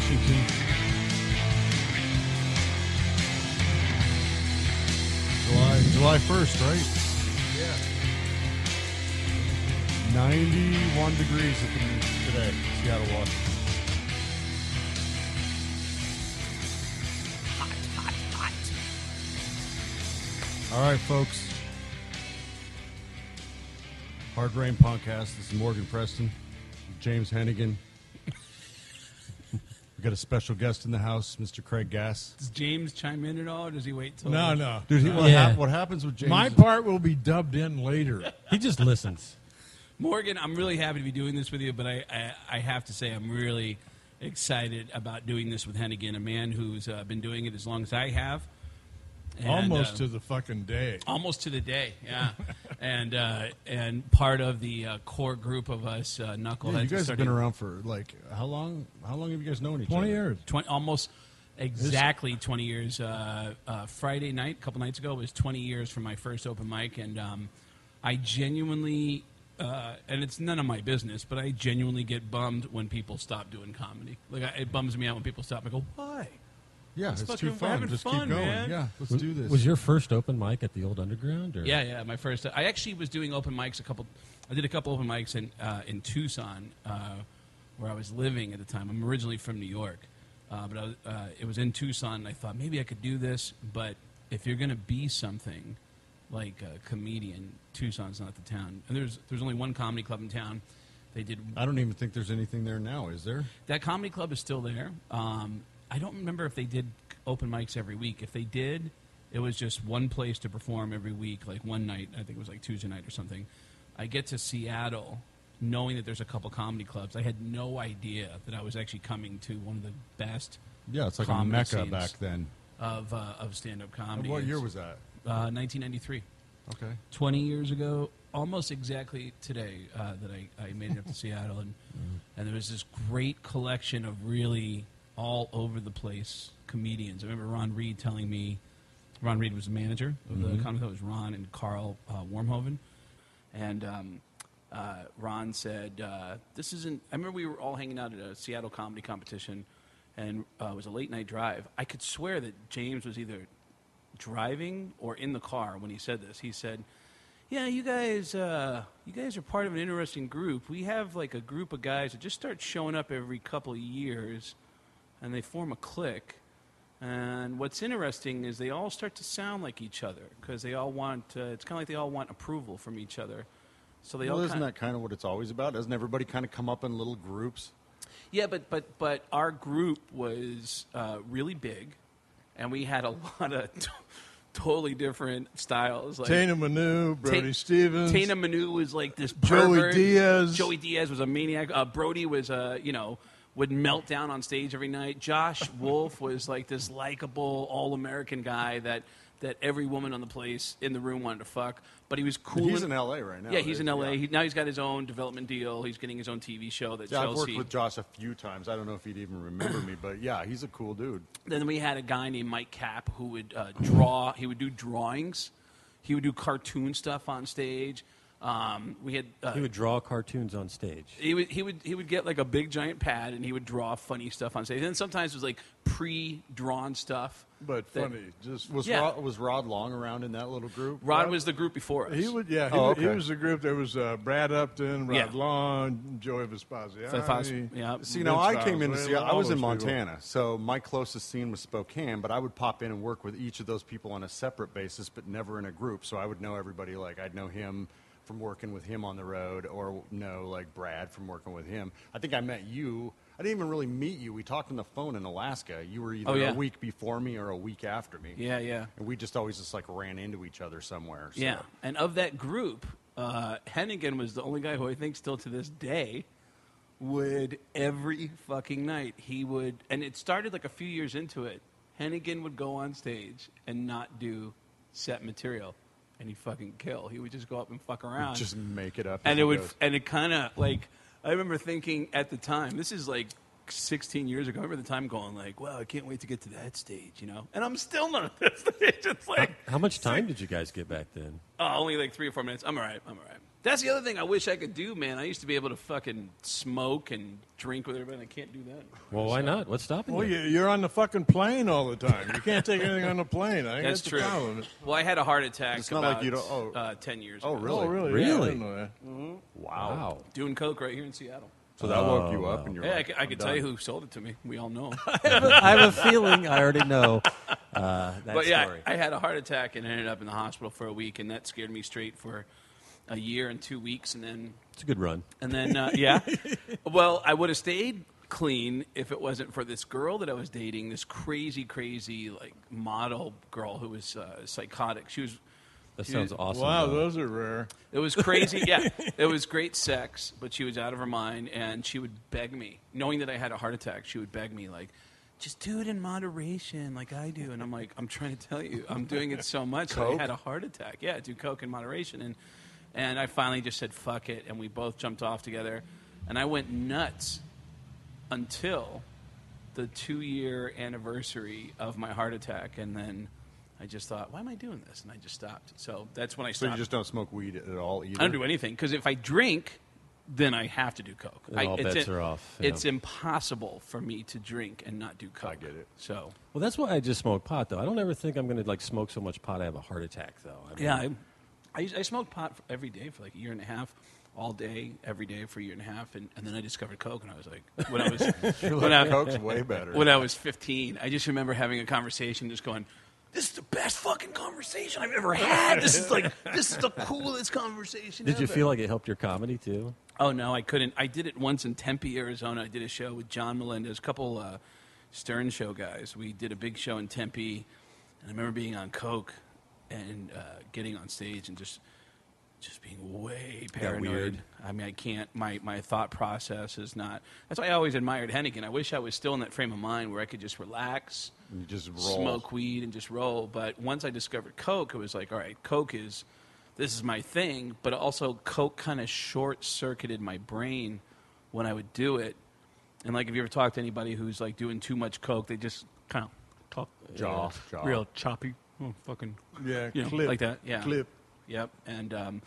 Washington. July 1st, right? Yeah. 91 degrees today, Seattle, Washington. Hot. All right, folks. Hard Rain Podcast. This is Morgan Preston, James Hennigan. We got a special guest in the house, Mr. Craig Gass. Does James chime in at all, or does he wait till... No. Dude, what happens with James? My part will be dubbed in later. He just listens. Morgan, I'm really happy to be doing this with you, but I have to say I'm really excited about doing this with Hennigan, a man who's been doing it as long as I have. And, Almost to the fucking day. Almost to the day, yeah. and part of the core group of us knuckleheads. Yeah, you guys have been around for, like, how long? How long have you guys known each 20 other? years. Almost exactly 20 years. Friday night, a couple nights ago, was 20 years from my first open mic, and I genuinely, and it's none of my business, but I genuinely get bummed when people stop doing comedy. Like, it bums me out when people stop. I go, why? Yeah, It's it's fucking- too we're fun. having Just fun, keep going. man. Yeah, let's do this. Was your first open mic at the old Underground? Or? Yeah, my first. I actually was doing open mics I did a couple open mics in Tucson, where I was living at the time. I'm originally from New York, but it was in Tucson. And I thought maybe I could do this, but if you're going to be something like a comedian, Tucson's not the town. And there's only one comedy club in town. They did. I don't even think there's anything there now, is there? That comedy club is still there. I don't remember if they did open mics every week. If they did, it was just one place to perform every week, like one night. I think it was like Tuesday night or something. I get to Seattle knowing that there's a couple comedy clubs. I had no idea that I was actually coming to one of the best Yeah, it's like a comedy mecca scenes back then. of stand-up comedy. What year was that? 1993. Okay. 20 years ago, almost exactly today, that I made it up to Seattle. And there was this great collection of really all over the place comedians. I remember Ron Reed telling me, Ron Reed was the manager of the comedy club. It was Ron and Carl Wormhoven. And Ron said, this isn't, I remember we were all hanging out at a Seattle comedy competition, and it was a late night drive. I could swear that James was either driving or in the car when he said this. He said, yeah, you guys are part of an interesting group. We have like a group of guys that just start showing up every couple of years, and they form a clique. And what's interesting is they all start to sound like each other because they all want, it's kind of like they all want approval from each other. So they all Isn't that kind of what it's always about? Doesn't everybody kind of come up in little groups? Yeah, but our group was really big, and we had a lot of totally different styles. Like Tana Manu, Brody Stevens. Tana Manu was like this Joey pervert. Diaz. Joey Diaz was a maniac. Brody was would melt down on stage every night. Josh Wolf was like this likable, all-American guy that every woman on the place in the room wanted to fuck. But he was cool. He's in L.A. right now. Yeah, he's in L.A. Yeah. Now he's got his own development deal. He's getting his own TV show that Yeah, I've Chelsea. worked with Josh a few times. I don't know if he'd even remember me, but yeah, he's a cool dude. Then we had a guy named Mike Capp who would draw. He would do drawings. He would do cartoon stuff on stage. We had He would draw cartoons on stage. he would get like a big giant pad and he would draw funny stuff on stage. And then sometimes it was like pre-drawn stuff. But that- funny. Just Was Rod Long around in that little group? Rod was the group before us. He would, yeah. He, Oh, he okay. was the group. There was Brad Upton, Rod Yeah. Long, Joey Vespasiani. Yeah. See, now I Vince came into Valenzuela, Seattle. I all was in those people. Montana, so my closest scene was Spokane, but I would pop in and work with each of those people on a separate basis, but never in a group. So I would know everybody. Like, I'd know him from working with him on the road, or know, like, Brad from working with him. I think I met you. I didn't even really meet you. We talked on the phone in Alaska. You were either a week before me or a week after me. Yeah, yeah. And we just always just, like, ran into each other somewhere. So. Yeah. And of that group, Hennigan was the only guy who I think still to this day would every fucking night he would, and it started like a few years into it. Hennigan would go on stage and not do set material, and he'd fucking kill. He would just go up and fuck around, Just make it up. and as it he would, goes. and it kind of like I remember thinking at the time, this is like 16 years ago. I remember the time going like, "Well, I can't wait to get to that stage," you know. And I'm still not at that stage. It's like, how much time did you guys get back then? only like 3 or 4 minutes. I'm all right. That's the other thing I wish I could do, man. I used to be able to fucking smoke and drink with everybody. I can't do that. Well, why not? What's stopping you? Well, you're on the fucking plane all the time. You can't take anything on the plane. That's true. Problem. Well, I had a heart attack It's not about like you don't. 10 years Oh, ago. really? Oh, really? Really? Yeah, I didn't know that. Wow. Doing coke right here in Seattle. So that woke you up, and you're Yeah, like, I could tell you who sold it to me. We all know. I have a feeling I already know that But yeah, story. I had a heart attack and ended up in the hospital for a week, and that scared me straight for a year and 2 weeks, and then It's a good run. yeah. Well, I would have stayed clean if it wasn't for this girl that I was dating, this crazy like model girl who was psychotic. That sounds awesome. Wow, though. those are rare. It was crazy. Yeah, it was great sex, but she was out of her mind, and she would beg me, knowing that I had a heart attack. She would beg me like, "Just do it in moderation, like I do." And I'm like, "I'm trying to tell you, I'm doing it so much that I had a heart attack." Yeah, do coke in moderation, and I finally just said fuck it, and we both jumped off together, and I went nuts until the 2-year anniversary of my heart attack, and then I just thought, why am I doing this? And I just stopped. So that's when I So stopped. you just don't smoke weed at all either? I don't do anything because if I drink, then I have to do coke. Then all bets are off, yeah. It's impossible for me to drink and not do coke. I get it. So Well, that's why I just smoke pot, though. I don't ever think I'm going to like smoke so much pot I have a heart attack, though. I mean, I smoked pot every day for like a year and a half, all day, every day for a year and a half, and then I discovered coke, and I was like, Coke's way better. when I was 15, I just remember having a conversation, just going, "This is the best fucking conversation I've ever had. This is the coolest conversation Did you ever." feel like it helped your comedy, too? Oh, no, I couldn't. I did it once in Tempe, Arizona. I did a show with John Melendez, a couple Stern Show guys. We did a big show in Tempe, and I remember being on coke and getting on stage and just being way paranoid. weird. I mean, I can't. My thought process is not. That's why I always admired Hennigan. I wish I was still in that frame of mind where I could just relax, You just roll. smoke weed, and just roll. But once I discovered coke, it was like, all right, coke is my thing. But also, coke kind of short-circuited my brain when I would do it. And like, if you ever talk to anybody who's like doing too much coke, they just kind of talk Jaw. real choppy, fucking Yeah, you know, clip. like that. Yeah, Clip. Yep. And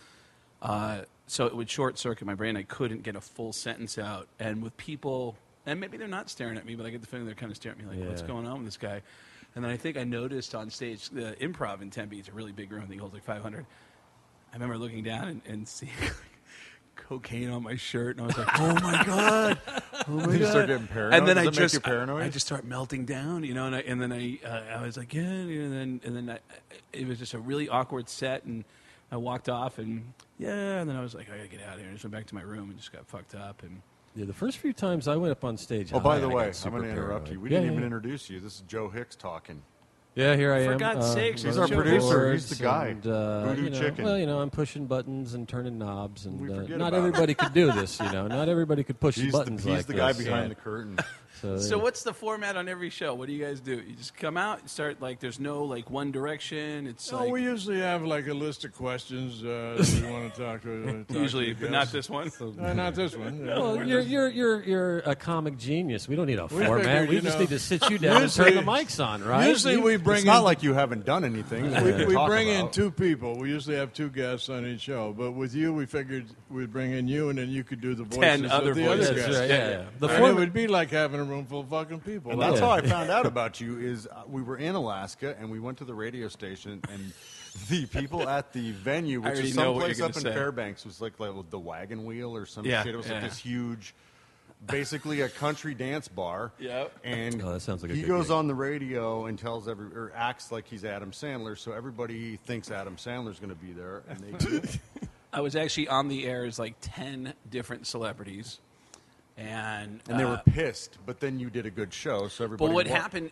so it would short circuit my brain. I couldn't get a full sentence out. And with people, and maybe they're not staring at me, but I get the feeling they're kind of staring at me like, what's going on with this guy? And then I think I noticed on stage, the Improv in Tempe, it's a really big room. I think it holds like 500. I remember looking down and seeing cocaine on my shirt, and I was like, "Oh my god!" Did you start getting paranoid? And then Does I it just, make you paranoid? I just start melting down, you know. And then I was like, "Yeah," and then it was just a really awkward set, and I walked off, and then I was like, "I gotta get out of here." And I just went back to my room and just got fucked up, and. Yeah, the first few times I went up on stage. Oh, by the I got way, I'm super going to interrupt paranoid. you. We Yeah, didn't even yeah. introduce you. This is Joe Hicks talking. Yeah, here I am. For God's sakes, He's our running producer. boards He's the guy. and, Voodoo you know, chicken. Well, you know, I'm pushing buttons and turning knobs, and We forget not about everybody could do this. You know, not everybody could push He's buttons he's like the guy this. behind the curtain. So what's the format on every show? What do you guys do? You just come out and start like there's no like one direction. It's No, like we usually have like a list of questions that we want to talk to. usually, but not this one. Not this one. Well, you're a comic genius. We don't need a figure, format. We you just know, need to sit you down and turn the usually- mics on, right? Usually we bring It's in, not like you haven't done anything. we talk bring in about. 2 people. We usually have 2 guests on each show. But with you, we figured we'd bring in you, and then you could do the voices 10 of other the voices. other That's guests. right, yeah. The And it format- would be like having a room full of fucking people. And that's Yeah. how I found out about you. Is we were in Alaska and we went to the radio station, and the people at the venue, which already is know what someplace you're up in gonna say. Fairbanks, was like the Wagon Wheel or some Yeah, shit. It was yeah. like this huge, basically a country dance bar. Yep. And Oh, that sounds like a he good goes gig. on the radio and tells or acts like he's Adam Sandler, so everybody thinks Adam Sandler's going to be there, and they do. I was actually on the air as like 10 different celebrities, and And they were pissed, but then you did a good show, so everybody. But what happened?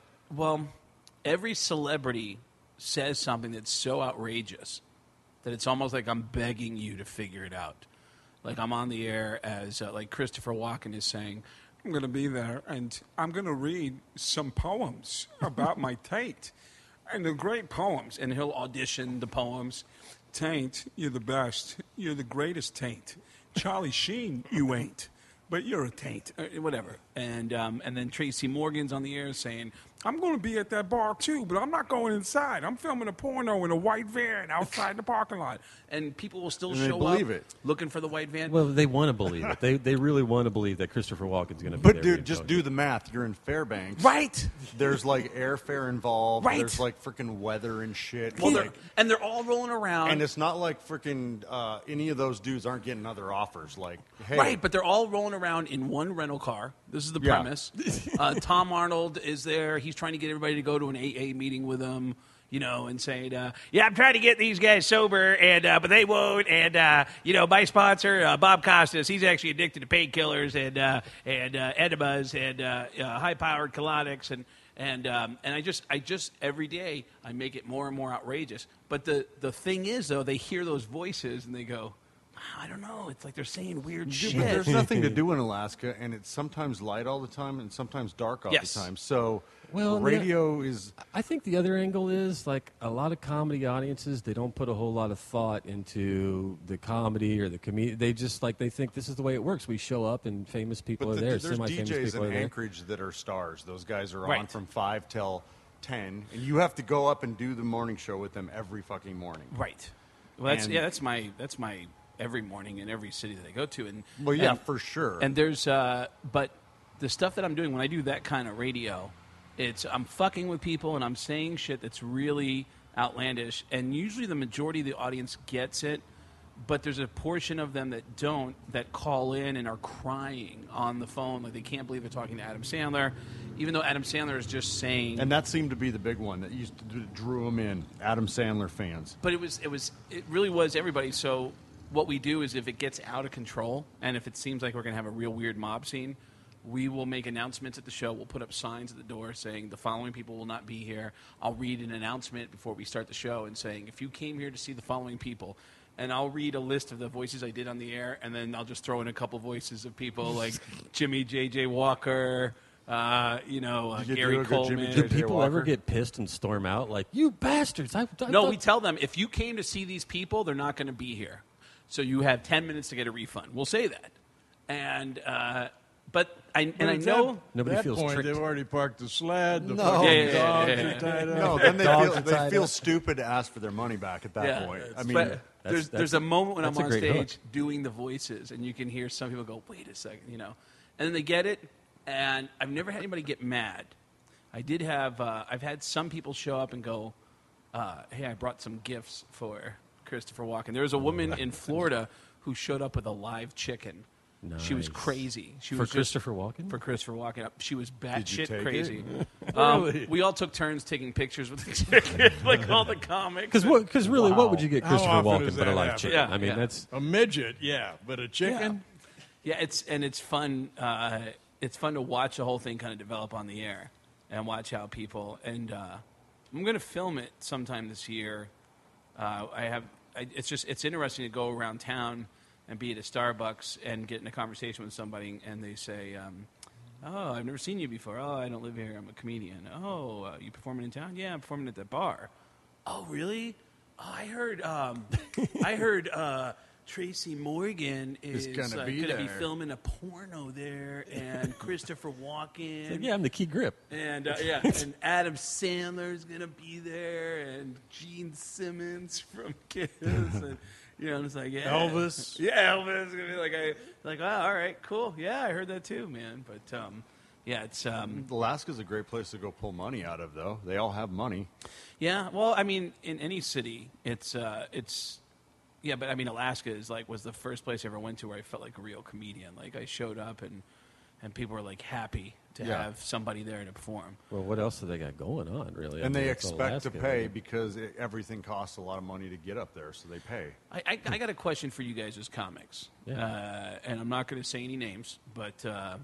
Every celebrity says something that's so outrageous that it's almost like I'm begging you to figure it out. Like I'm on the air as like Christopher Walken is saying, "I'm going to be there and I'm going to read some poems about my taint, and they're great poems." And he'll audition the poems. "Taint, you're the best. You're the greatest taint. Charlie Sheen, you ain't. but you're a taint, whatever. And then Tracy Morgan's on the air saying, I'm going to be at that bar too, but I'm not going inside. I'm filming a porno in a white van outside the parking lot. And people will still And they show believe up it. looking for the white van. Well, they want to believe it. They really want to believe that Christopher Walken's going to be But there. dude, being just Tony. do the math. You're in Fairbanks. Right. There's like airfare involved. Right. There's like freaking weather and shit. Well, Like, they're all rolling around. and it's not like freaking any of those dudes aren't getting other offers. Like, hey, Right, but they're all rolling around in one rental car. This is the Yeah. premise. Tom Arnold is there. He's trying to get everybody to go to an AA meeting with him, and saying, yeah, I'm trying to get these guys sober, and but they won't. And, my sponsor, Bob Costas, he's actually addicted to painkillers and enemas and high-powered colonics. And I just every day I make it more and more outrageous. But the thing is, though, they hear those voices and they go, I don't know. It's like they're saying weird shit. But there's nothing to do in Alaska, and it's sometimes light all the time and sometimes dark all Yes. the time. So, Well, radio is. I think the other angle is like a lot of comedy audiences. They don't put a whole lot of thought into the comedy or the comedy. They just they think this is the way it works. We show up and famous people But are there. there's Semi-famous DJs people are in there. Anchorage that are stars. Those guys are on Right. from 5 till 10, and you have to go up and do the morning show with them every fucking morning. Right. Well, And- that's my every morning in every city that I go to, and Well, yeah, and- for sure. And there's but the stuff that I'm doing when I do that kind of radio, I'm fucking with people and I'm saying shit that's really outlandish, and usually the majority of the audience gets it, but there's a portion of them that don't, that call in and are crying on the phone like they can't believe they're talking to Adam Sandler, even though Adam Sandler is just saying. And that seemed to be the big one that used to drew them in. Adam Sandler fans. But it really was everybody. So what we do is if it gets out of control and if it seems like we're going to have a real weird mob scene, we will make announcements at the show. We'll put up signs at the door saying the following people will not be here. I'll read an announcement before we start the show and saying, if you came here to see the following people, and I'll read a list of the voices I did on the air, and then I'll just throw in a couple voices of people like Jimmy J.J. Walker, You Gary do a good Jimmy Coleman. J.J. Do people ever Walker? get pissed and storm out like, you bastards? I No, thought-" we tell them, if you came to see these people, they're not going to be here. So you have 10 minutes to get a refund. We'll say that. And, but I know. Nobody At that feels point, tricked. they've already parked the sled. The No. fucking Yeah, yeah, dogs yeah, are yeah. tied up. No, then Dogs are they tied feel up. stupid to ask for their money back at that point. I mean, but That's- there's a moment when I'm that's a on great stage hook. doing the voices, and you can hear some people go, "Wait a second," and then they get it. And I've never had anybody get mad. I did have. I've had some people show up and go, "Hey, I brought some gifts for Christopher Walken." There was a woman in Florida who showed up with a live chicken. She was Nice. crazy. She For was just- Christopher Walken? For Christopher Walken. She was Did you batshit take crazy. Really? We all took turns taking pictures with the chicken, like all the comics. Because really, what would you get How Christopher often Walken does but a that live happen? chicken? Yeah, I mean, yeah. that's A midget, yeah, but a chicken? Yeah, it's fun. It's fun to watch the whole thing kind of develop on the air, and watch how people. And I'm going to film it sometime this year. It's interesting to go around town and be at a Starbucks and get in a conversation with somebody, and they say, "Oh, I've never seen you before. Oh, I don't live here. I'm a comedian. Oh, you performing in town? Yeah, I'm performing at the bar. Oh, really? Oh, I heard Tracy Morgan is gonna be gonna be there." filming a porno there, and Christopher Walken. like, yeah, I'm the key grip. And and Adam Sandler's gonna be there, and Gene Simmons from Kiss, and it's like Elvis. yeah, Elvis is gonna be like, oh, all right, cool, yeah, I heard that too, man. But yeah, it's Alaska's a great place to go pull money out of, though. They all have money. yeah. Well, I mean, in any city, it's yeah, but I mean, Alaska was the first place I ever went to where I felt like a real comedian. Like I showed up and people were like happy to Yeah. have somebody there to perform. Well, what else do they got going on, really? I And mean, they it's expect to Alaska, pay right? because everything costs a lot of money to get up there, so they pay. I got a question for you guys as comics. Yeah. And I'm not going to say any names, but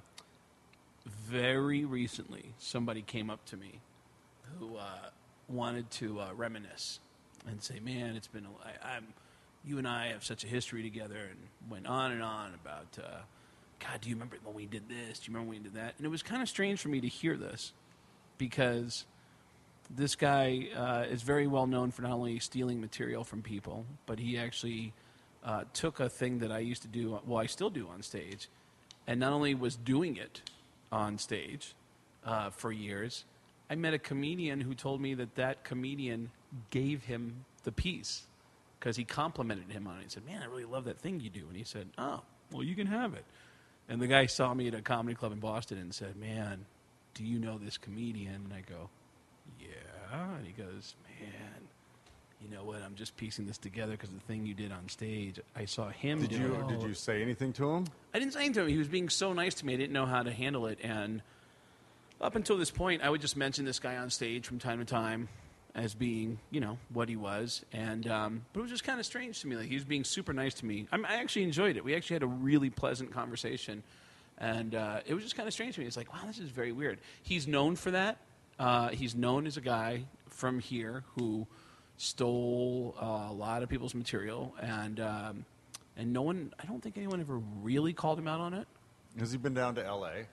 very recently somebody came up to me who wanted to reminisce and say, man, it's been, you and I have such a history together, and went on and on about, God, do you remember when we did this? Do you remember when we did that? And it was kind of strange for me to hear this because this guy is very well known for not only stealing material from people, but he actually took a thing that I used to do, well, I still do on stage, and not only was doing it on stage for years, I met a comedian who told me that comedian gave him the piece because he complimented him on it. He said, "Man, I really love that thing you do." And he said, "Oh, well, you can have it." And the guy saw me at a comedy club in Boston and said, "Man, do you know this comedian?" And I go, "Yeah." And he goes, "Man, you know what? I'm just piecing this together because the thing you did on stage, I saw him Did do it." you say anything to him? I didn't say anything to him. He was being so nice to me. I didn't know how to handle it. And up until this point, I would just mention this guy on stage from time to time as being, what he was. And but it was just kind of strange to me. Like, he was being super nice to me. I actually enjoyed it. We actually had a really pleasant conversation. And it was just kind of strange to me. It's like, wow, this is very weird. He's known for that. He's known as a guy from here who stole a lot of people's material. And no one, I don't think anyone ever really called him out on it. Has he been down to L.A.?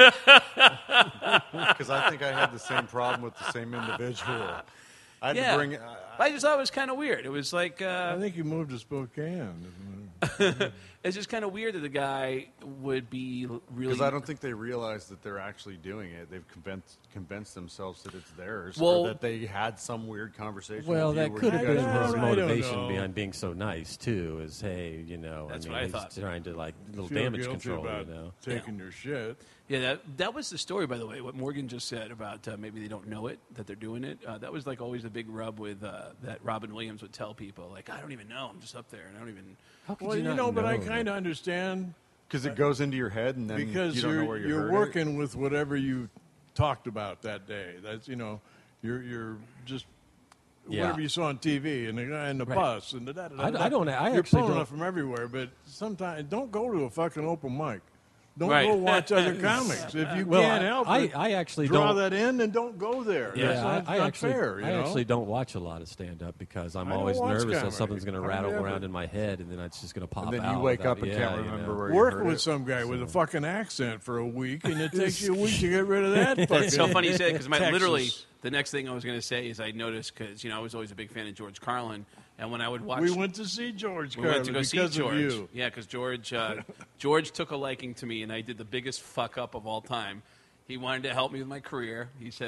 Because I think I had the same problem with the same individual. I had to bring. I just thought it was kind of weird. It was like I think you moved to Spokane. it's just kind of weird that the guy would be really. Because I don't think they realize that they're actually doing it. They've convinced themselves that it's theirs, Well- or that they had some weird conversation. Well, with you that where could you have guys been were- his I don't motivation know. behind being so nice too. Is hey, That's I mean, what I he's thought. trying to like little Feel damage guilty control. about You know, taking your shit. Yeah, that was the story, by the way. What Morgan just said about maybe they don't know it, that they're doing it. That was like always the big rub with that Robin Williams would tell people, like, I don't even know. I'm just up there, and I don't even. how could Well, you not but I know kind of understand Because it goes into your head, and then because you don't know where you you're heard it. working with whatever you talked about that day. That's you're just Yeah. whatever you saw on TV and the guy in the Right. bus and the da da da. I don't- I You're actually pulling don't- it from everywhere, but sometimes don't go to a fucking open mic. Don't Right. go watch other comics if you Well, can't help it. I actually draw don't. that in and don't go there. Yeah, That's not, I not actually, fair. I actually don't watch a lot of stand up because I'm I don't always watch nervous that comedy. something's going to I rattle never. around in my head and then it's just going to pop And then out. you wake without- up and yeah, can't you remember know. where you Work heard with it. some guy with a fucking accent for a week, and it takes you a week to get rid of that fucking. It's so funny you say because Texas. literally the next thing I was going to say is I noticed because I was always a big fan of George Carlin, and when I would watch, We went to see George we Carlin went to go see because George. of you. Yeah, because George took a liking to me, and I did the biggest fuck up of all time. He wanted to help me with my career. He said,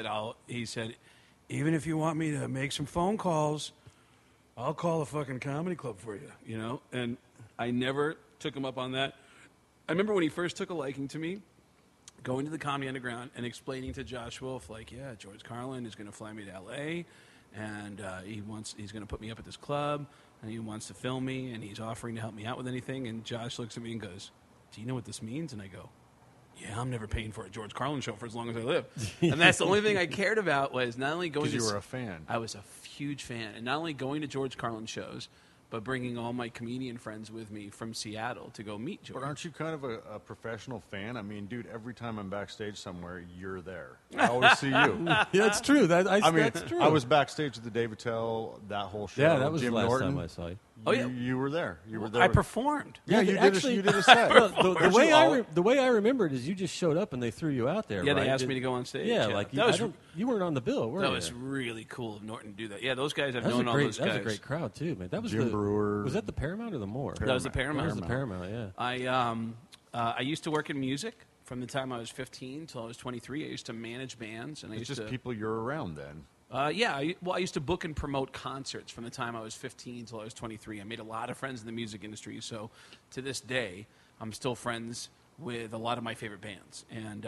even if you want me to make some phone calls, I'll call a fucking comedy club for you, And I never took him up on that. I remember when he first took a liking to me, going to the Comedy Underground and explaining to Josh Wolf, like, yeah, George Carlin is going to fly me to L.A., and he's going to put me up at this club, and he wants to film me, and he's offering to help me out with anything. And Josh looks at me and goes, "Do you know what this means?" And I go, "Yeah, I'm never paying for a George Carlin show for as long as I live." And that's the only thing I cared about was not only going to... Because you were a fan. I was a huge fan. And not only going to George Carlin shows, but bringing all my comedian friends with me from Seattle to go meet George. But aren't you kind of a professional fan? I mean, dude, every time I'm backstage somewhere, you're there. I always see you. Yeah, that's true. I mean, that's true. I was backstage with the Dave Attell, that whole show. Yeah, that was Jim the last Norton. time I saw you. Oh, yeah. You were there. You were there. I performed. Yeah, you actually- did a set. Well, the Weren't way you all- the way I remember it is you just showed up and they threw you out there. Yeah, right? they asked me to go on stage. Yeah, Yeah. like That was- you weren't on the bill, were That you? was really cool of Norton to do that. Yeah, those guys, I've That was known a all great. those That guys. was a great crowd too, man. That was Jim the Brewer. Was that the Paramount or the Moore? That was the That Paramount. was the Paramount. Yeah. I used to work in music from the time I was 15 till I was 23. I used to manage bands, and I It's used just to people you're around then. I used to book and promote concerts from the time I was 15 till I was 23. I made a lot of friends in the music industry, so to this day, I'm still friends with a lot of my favorite bands. And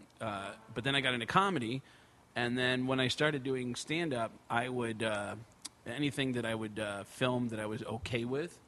but then I got into comedy, and then when I started doing stand-up, I would anything that I would film that I was okay with.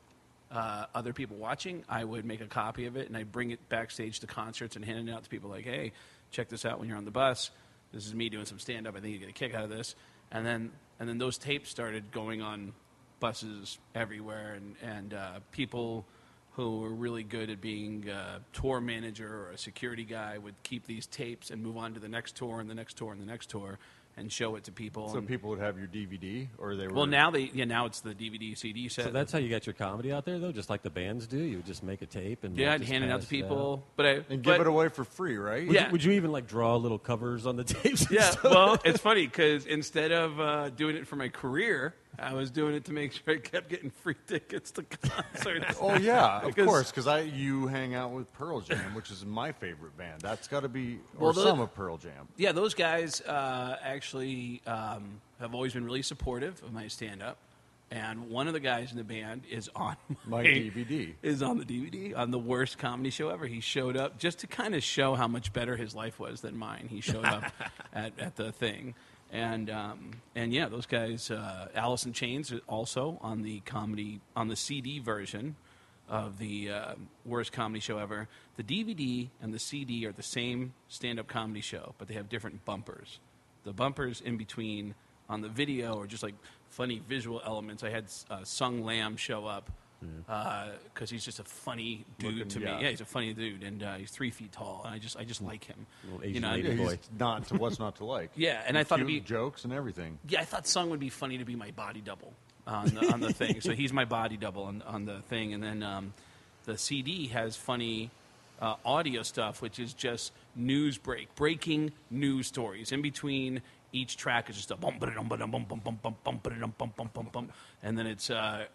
Other people watching, I would make a copy of it and I'd bring it backstage to concerts and hand it out to people like, hey, check this out when you're on the bus. This is me doing some stand-up. I think you get a kick out of this. And then those tapes started going on buses everywhere, and people who were really good at being a tour manager or a security guy would keep these tapes and move on to the next tour and the next tour and the next tour and show it to people. So And- people would have your DVD, or they were. well, now it's the DVD CD set. So that's how you got your comedy out there, though, just like the bands do. You would just make a tape and yeah, like, I'd just hand it out pass to it people, but and give it away for free, right? Yeah. Would you even like draw little covers on the tapes? and Yeah, stuff? well, it's funny because instead of doing it for my career, I was doing it to make sure I kept getting free tickets to concerts. Oh yeah, of Because- course, because you hang out with Pearl Jam, which is my favorite band. That's got to be, or Well, some of Pearl Jam. Yeah, those guys actually have always been really supportive of my stand-up. And one of the guys in the band is on My DVD. Is on the DVD on the worst comedy show ever. He showed up just to kind of show how much better his life was than mine. He showed up at the thing, and yeah, those guys. Alice in Chains are also on the CD version of the worst comedy show ever. The DVD and the CD are the same stand-up comedy show, but they have different bumpers. The bumpers in between on the video are just like funny visual elements. I had Sung Lam show up because he's just a funny dude to me. Yeah, he's a funny dude, and he's 3 feet tall, and I just like him. Little Asian lady Yeah, boy. he's not to what's not to like. Yeah, and I thought it'd Cute be jokes and everything. Yeah, I thought Sung would be funny to be my body double on the thing. So he's my body double on the thing, and then the CD has funny audio stuff, which is just breaking news stories. In between each track is just a bum ba dum ba dum bum bum bum bum bum ba dum bum bum bum bum, and then it's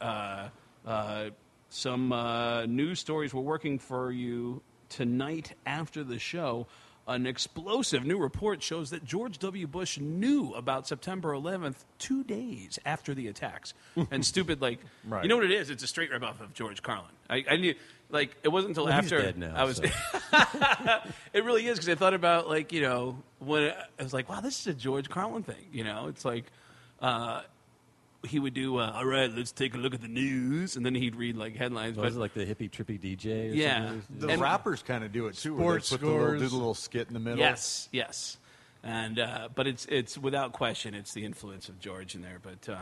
some news stories we're working for you tonight after the show. An explosive new report shows that George W. Bush knew about September 11th 2 days after the attacks. And stupid, like, Right. You know what it is? It's a straight rip-off of George Carlin. I knew, like, it wasn't until Well, he's after dead now, I was. so. It really is, because I thought about, like, you know, when I was like, wow, this is a George Carlin thing. You know, it's like he would do, all right, let's take a look at the news, and then he'd read like headlines. Was it like the hippie trippy DJ? Or Yeah. something? The And- rappers kind of do it too. Where they Sports put the little, scores. do the little skit in the middle. Yes, and but it's without question it's the influence of George in there.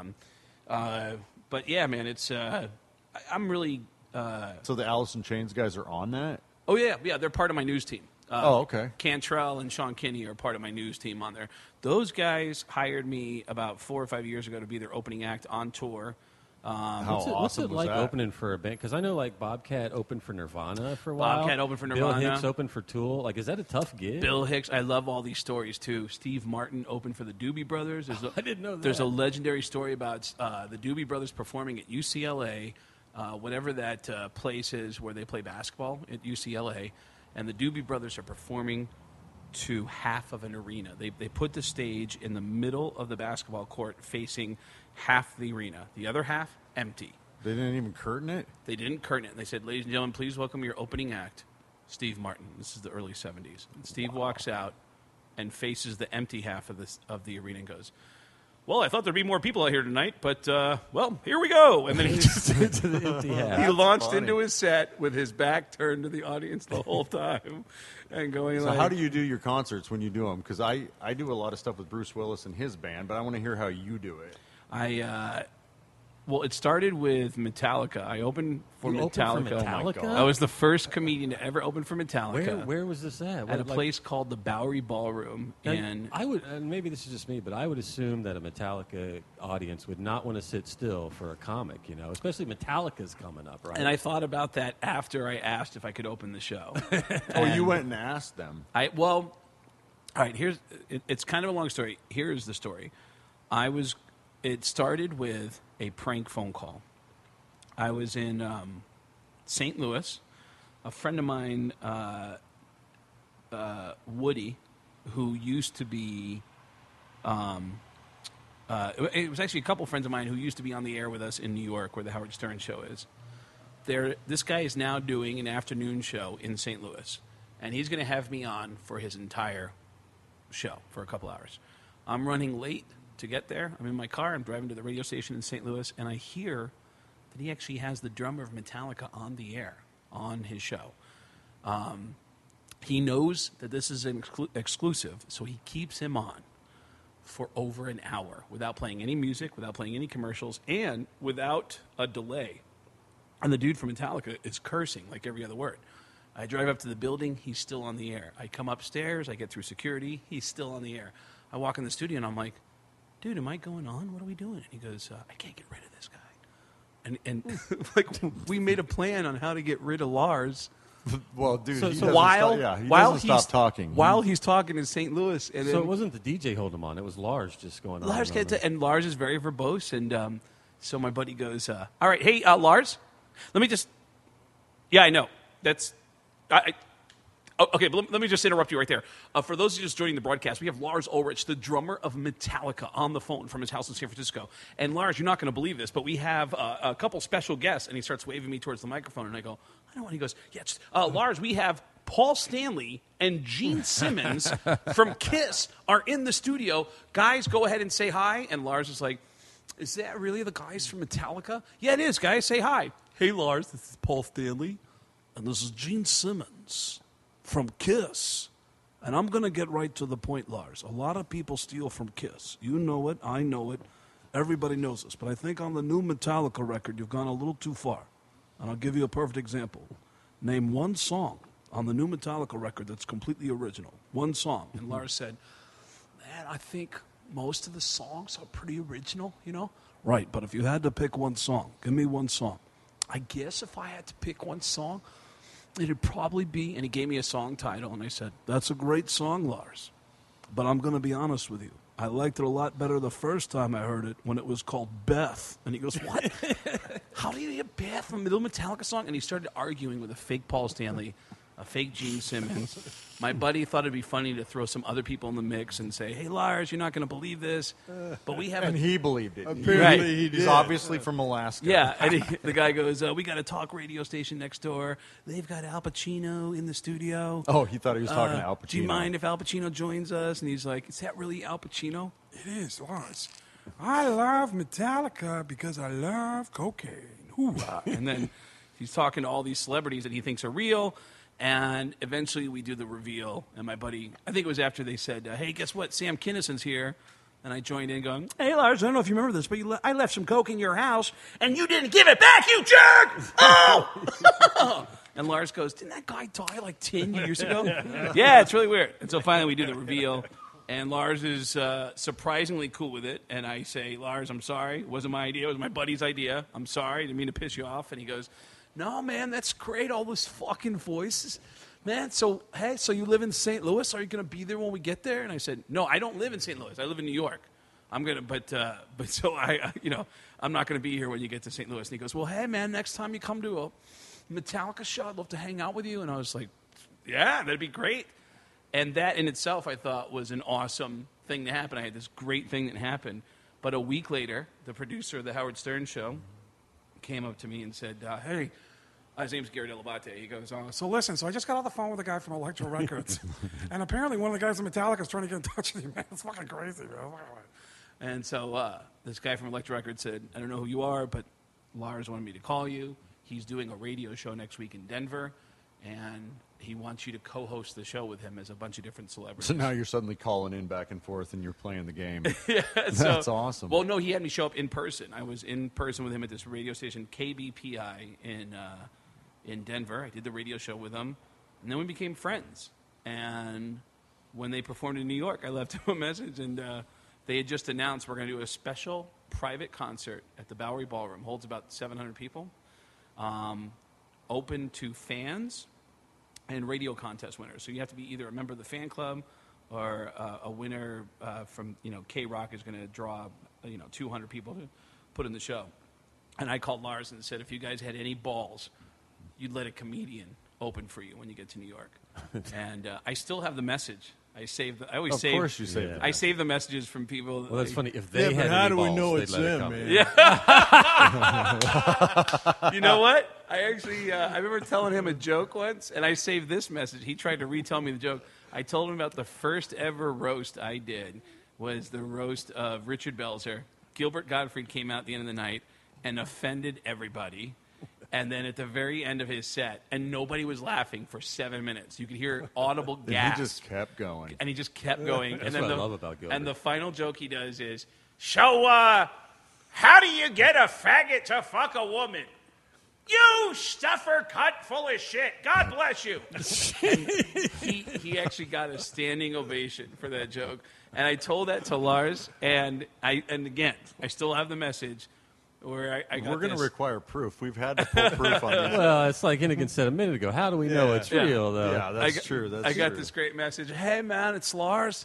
But yeah, man, it's I'm really So the Alice in Chains guys are on that. oh yeah, they're part of my news team. Oh, okay. Cantrell and Sean Kinney are part of my news team on there. Those guys hired me about 4 or 5 years ago to be their opening act on tour. How What's awesome it was like that? opening for a band? Because I know like Bobcat opened for Nirvana for a while. Bobcat opened for Bill Nirvana. Hicks opened for Tool. Like, is that a tough gig? Bill Hicks, I love all these stories too. Steve Martin opened for the Doobie Brothers. I didn't know that. There's a legendary story about the Doobie Brothers performing at UCLA, whatever that place is where they play basketball at UCLA, and the Doobie Brothers are performing to half of an arena. They put the stage in the middle of the basketball court facing half the arena. The other half, empty. They didn't even curtain it. They didn't curtain it. They said, ladies and gentlemen, please welcome your opening act, Steve Martin. This is the early 70s. And Steve walks out and faces the empty half of the arena and goes, well, I thought there'd be more people out here tonight, but, well, here we go. And then he just to the empty half. he launched funny. into his set with his back turned to the audience the whole time and going So like, how do you do your concerts when you do them? Because I do a lot of stuff with Bruce Willis and his band, but I want to hear how you do it. Well, it started with Metallica. I opened for You Metallica. opened for Metallica? I was the first comedian to ever open for Metallica. Where was this at? At a Like- place called the Bowery Ballroom. And I would, and maybe this is just me, but I would assume that a Metallica audience would not want to sit still for a comic, you know, especially Metallica's coming up, right? And I thought about that after I asked if I could open the show. Oh, you went and asked them. All right, it's kind of a long story. Here's the story. It started with a prank phone call. I was in St. Louis. A friend of mine, Woody, who used to be, it was actually a couple friends of mine who used to be on the air with us in New York, where the Howard Stern show is. This guy is now doing an afternoon show in St. Louis, and he's going to have me on for his entire show for a couple hours. I'm running late to get there. I'm in my car. I'm driving to the radio station in St. Louis, and I hear that he actually has the drummer of Metallica on the air on his show. He knows that this is an exclusive, so he keeps him on for over an hour without playing any music, without playing any commercials, and without a delay. And the dude from Metallica is cursing like every other word. I drive up to the building. He's still on the air. I come upstairs. I get through security. He's still on the air. I walk in the studio, and I'm like, dude, am I going on? What are we doing? And he goes, I can't get rid of this guy. And like, we made a plan on how to get rid of Lars Well, dude, So- he so doesn't while stop, he while doesn't he's stop talking. while he's talking in St. Louis, and So then it wasn't the DJ holding him on; it was Lars just going on. Lars and on. gets and Lars is very verbose, and so my buddy goes, "All right, hey Lars, let me just." Yeah, I know that's. Okay, but let me just interrupt you right there. For those of you just joining the broadcast, we have Lars Ulrich, the drummer of Metallica, on the phone from his house in San Francisco. And Lars, you're not going to believe this, but we have a couple special guests, and he starts waving me towards the microphone, and I go, I don't want. He goes, yes, Lars, we have Paul Stanley and Gene Simmons from Kiss are in the studio. Guys, go ahead and say hi. And Lars is like, is that really the guys from Metallica? Yeah, it is, guys. Say hi. Hey, Lars, this is Paul Stanley, and this is Gene Simmons from Kiss. And I'm going to get right to the point, Lars. A lot of people steal from Kiss. You know it. I know it. Everybody knows this. But I think on the new Metallica record, you've gone a little too far. And I'll give you a perfect example. Name one song on the new Metallica record that's completely original. One song. And Lars said, man, I think most of the songs are pretty original, you know? Right, but if you had to pick one song, give me one song. I guess if I had to pick one song, it'd probably be, and he gave me a song title, and I said, that's a great song, Lars. But I'm going to be honest with you. I liked it a lot better the first time I heard it when it was called Beth. And he goes, what? How do you get Beth from a middle Metallica song? And he started arguing with a fake Paul Stanley, a fake Gene Simmons. My buddy thought it'd be funny to throw some other people in the mix and say, hey, Lars, you're not going to believe this. But we have And he believed it. Apparently Right. he He's did. obviously from Alaska. Yeah, and the guy goes, we got a talk radio station next door. They've got Al Pacino in the studio. Oh, he thought he was talking to Al Pacino. Do you mind if Al Pacino joins us? And he's like, is that really Al Pacino? It is, Lars. I love Metallica because I love cocaine. Hoorah. And then he's talking to all these celebrities that he thinks are real. And eventually we do the reveal. And my buddy, I think it was after they said, hey, guess what? Sam Kinnison's here. And I joined in going, hey, Lars, I don't know if you remember this, but I left some coke in your house, and you didn't give it back, you jerk! Oh! And Lars goes, didn't that guy die like 10 years ago? Yeah, it's really weird. And so finally we do the reveal. And Lars is surprisingly cool with it. And I say, Lars, I'm sorry. It wasn't my idea. It was my buddy's idea. I'm sorry. I didn't mean to piss you off. And he goes, no, man, that's great. All those fucking voices. Man, so, hey, so you live in St. Louis? Are you going to be there when we get there? And I said, no, I don't live in St. Louis. I live in New York. I'm going to, but so I'm not going to be here when you get to St. Louis. And he goes, well, hey, man, next time you come to a Metallica show, I'd love to hang out with you. And I was like, yeah, that'd be great. And that in itself, I thought, was an awesome thing to happen. I had this great thing that happened. But a week later, the producer of the Howard Stern show came up to me and said, hey, his name's Gary Delabate. He goes, So listen, so I just got off the phone with a guy from Elektra Records. And apparently one of the guys in Metallica is trying to get in touch with you, man. It's fucking crazy, man. and so this guy from Elektra Records said, I don't know who you are, but Lars wanted me to call you. He's doing a radio show next week in Denver, and he wants you to co-host the show with him as a bunch of different celebrities. So now you're suddenly calling in back and forth and you're playing the game. Yeah, That's awesome. Well, no, he had me show up in person. I was in person with him at this radio station, KBPI, in Denver. I did the radio show with him, and then we became friends. And when they performed in New York, I left him a message, and they had just announced we're going to do a special private concert at the Bowery Ballroom. Holds about 700 people. Open to fans and radio contest winners. So you have to be either a member of the fan club or a winner from, K-Rock is going to draw, 200 people to put in the show. And I called Lars and said, if you guys had any balls, you'd let a comedian open for you when you get to New York. And I still have the message. I always save. Of course you saved it. I save the messages from people. Well, that's funny. If they Yeah, had but how any do we balls, know they'd it's let it them, come. man? You know what? I actually, I remember telling him a joke once, and I saved this message. He tried to retell me the joke. I told him about the first ever roast I did was the roast of Richard Belzer. Gilbert Gottfried came out at the end of the night and offended everybody. And then at the very end of his set, and nobody was laughing for 7 minutes. You could hear audible And gasps. he just kept going. And he just kept going. That's and then what I love about Gilbert. And the final joke he does is, so, how do you get a faggot to fuck a woman? You stuffer cunt full of shit. God bless you. And he actually got a standing ovation for that joke. And I told that to Lars, and again, I still have the message. where I got We're going this. to require proof. We've had to pull proof on these. Well, it's like Hennigan said a minute ago. How do we know it's Yeah. real, though? Yeah, that's true. That's I got true. this great message. Hey man, it's Lars.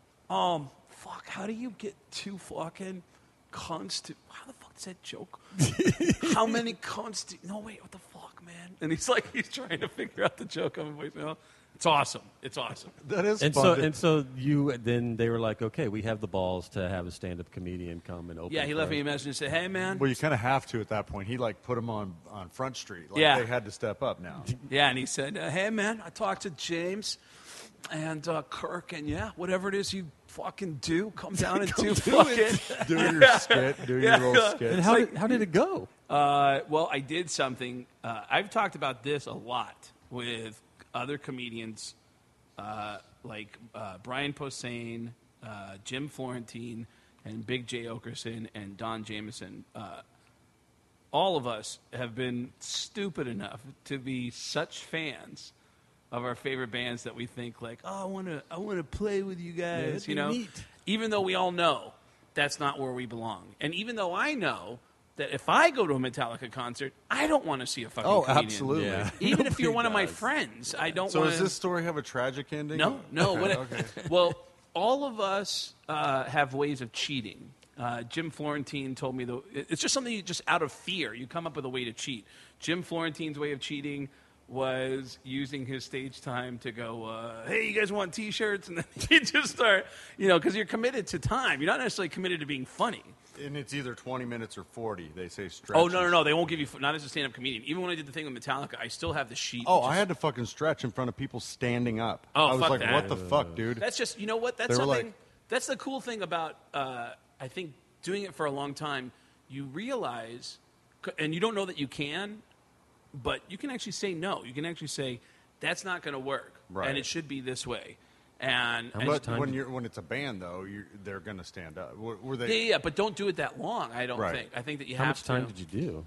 Fuck, how do you get two fucking constant? How the fuck is that joke? How many constant? No, wait, what the fuck, man? And he's trying to figure out the joke on my voicemail. It's awesome. It's awesome. That is And fun. so then they were like, okay, we have the balls to have a stand-up comedian come and open. Yeah, he for left me us. a message and said, "Hey man." Well, you kind of have to at that point. He put him on Front Street. Yeah. They had to step up now. Yeah, and he said, "Hey man, I talked to James and Kirk, and yeah, whatever it is you fucking do, come down and do fucking." Do your skit. Do your little skit. And how did it go? Well, I did something. I've talked about this a lot with other comedians, like Brian Posehn, Jim Florentine, and Big J. Okerson, and Don Jameson. All of us have been stupid enough to be such fans of our favorite bands that we think like, oh, I want to play with you guys, it'd be you know, neat. even though we all know that's not where we belong, and even though I know that if I go to a Metallica concert, I don't want to see a fucking Oh, comedian. absolutely. Yeah. Even if you're Nobody one of my does. friends, I don't So want does this story have a tragic ending? No. Okay. Well, all of us have ways of cheating. Jim Florentine told me it's just something just out of fear. You come up with a way to cheat. Jim Florentine's way of cheating was using his stage time to go, hey, you guys want T-shirts? And then you just start, because you're committed to time. You're not necessarily committed to being funny. And it's either 20 minutes or 40. They say stretch. Oh, no. They won't give you, not as a stand-up comedian. Even when I did the thing with Metallica, I still have the sheet. Oh, which I is- had to fucking stretch in front of people standing up. Oh, I was fuck like, that. what the fuck, dude? That's just, you know what? That's They were something. like- That's the cool thing about, I think, doing it for a long time. You realize, and you don't know that you can, but you can actually say no. You can actually say, that's not going to work. Right. And it should be this way. And But time when did- when it's a band, though, they're going to stand up. Were they? yeah, but don't do it that long, I don't Right. think. I think that you How have much to. time did you do?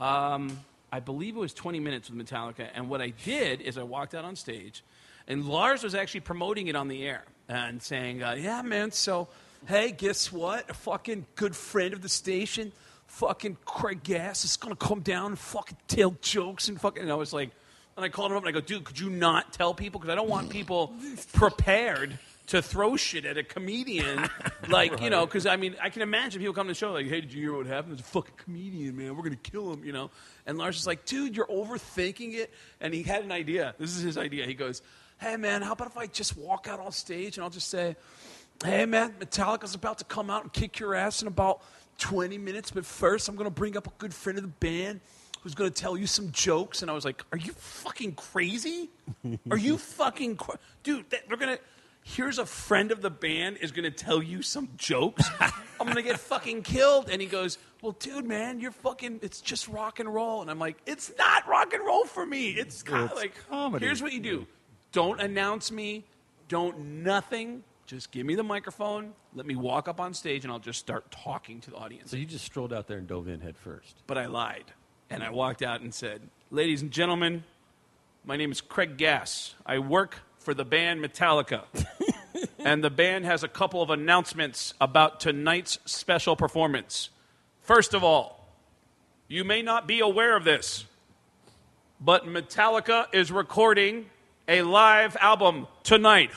I believe it was 20 minutes with Metallica. And what I did is I walked out on stage, and Lars was actually promoting it on the air and saying, yeah, man, so, hey, guess what? A fucking good friend of the station, fucking Craig Gass, is going to come down and fucking tell jokes and fucking. And I was like, and I called him up and I go, dude, could you not tell people? Because I don't want people prepared to throw shit at a comedian. Like, because, I mean, I can imagine people come to the show like, hey, did you hear what happened? There's a fucking comedian, man. We're going to kill him, And Lars is like, dude, you're overthinking it. And he had an idea. This is his idea. He goes, hey, man, how about if I just walk out on stage and I'll just say, hey, man, Metallica's about to come out and kick your ass in about 20 minutes. But first, I'm going to bring up a good friend of the band who's going to tell you some jokes. And I was like, are you fucking crazy? Are you fucking dude, they're going to... Here's a friend of the band is going to tell you some jokes. I'm going to get fucking killed. And he goes, well, dude, man, you're fucking, it's just rock and roll. And I'm like, it's not rock and roll for me. It's kind of It's like, comedy. here's what you do. Don't announce me. Don't nothing. Just give me the microphone. Let me walk up on stage and I'll just start talking to the audience. So you just strolled out there and dove in head first. But I lied. And I walked out and said, ladies and gentlemen, my name is Craig Gass. I work for the band Metallica. And the band has a couple of announcements about tonight's special performance. First of all, you may not be aware of this, but Metallica is recording a live album tonight.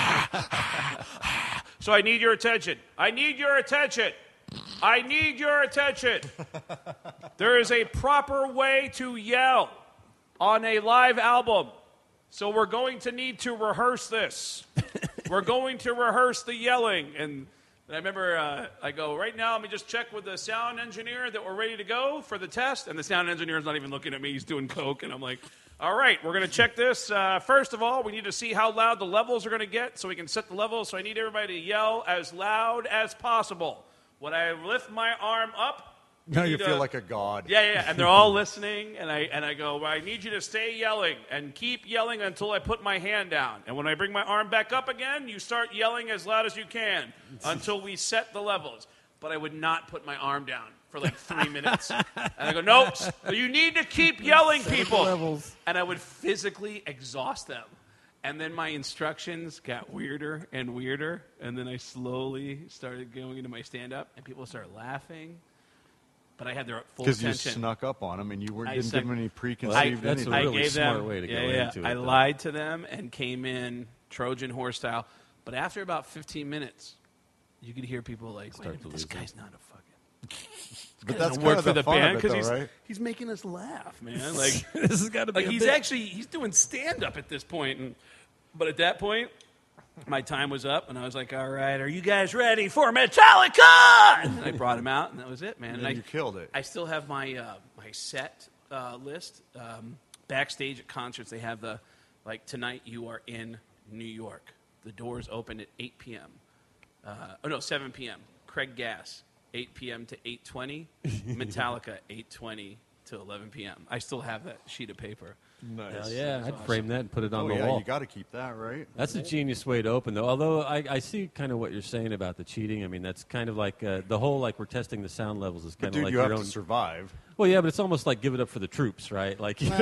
So I need your attention. I need your attention. I need your attention. There is a proper way to yell on a live album. So we're going to need to rehearse this. We're going to rehearse the yelling. And I remember I go, right now, let me just check with the sound engineer that we're ready to go for the test. And the sound engineer is not even looking at me. He's doing coke. And I'm like, all right, we're going to check this. First of all, we need to see how loud the levels are going to get so we can set the levels. So I need everybody to yell as loud as possible. When I lift my arm up, Now you need feel a- like a god. yeah, and they're all listening, and I go, well, I need you to stay yelling and keep yelling until I put my hand down. And when I bring my arm back up again, you start yelling as loud as you can until we set the levels. But I would not put my arm down for like 3 minutes. And I go, no, you need to keep yelling, people. levels. And I would physically exhaust them. And then my instructions got weirder and weirder, and then I slowly started going into my stand-up, and people started laughing. but I had their full Because attention. you snuck up on them and you I didn't snuck- give them any Well, preconceived that's anything. a I really gave smart them, way to go yeah. into it, I though. lied to them and came in Trojan horse style. But after about 15 minutes, you could hear people like, "Wait a minute, to this lose it. guy's not a fucking." But that's work kind of for the the fun band of it, though, he's right? he's making us laugh, man. Like This has got to be like a he's bit. actually he's doing stand up at this point. And but at that point, my time was up, and I was like, "All right, are you guys ready for Metallica?" And I brought him out, and that was it, man. And I, you killed it. I still have my my set list. Backstage at concerts, they have the like tonight you are in New York. The doors open at 8 p.m. 7 p.m. Craig Gass, 8 p.m. to 8:20. Metallica, 8:20 to 11 p.m. I still have that sheet of paper. Nice. Hell yeah, I'd frame that and put it on Oh, the yeah, wall. you got to keep that, right? That's a genius way to open, though. Although I see kind of what you're saying about the cheating. I mean, that's kind of like the whole like we're testing the sound levels is But kind of dude, like you your have own. to survive. Well, yeah, but it's almost like give it up for the troops, right? Like Oh,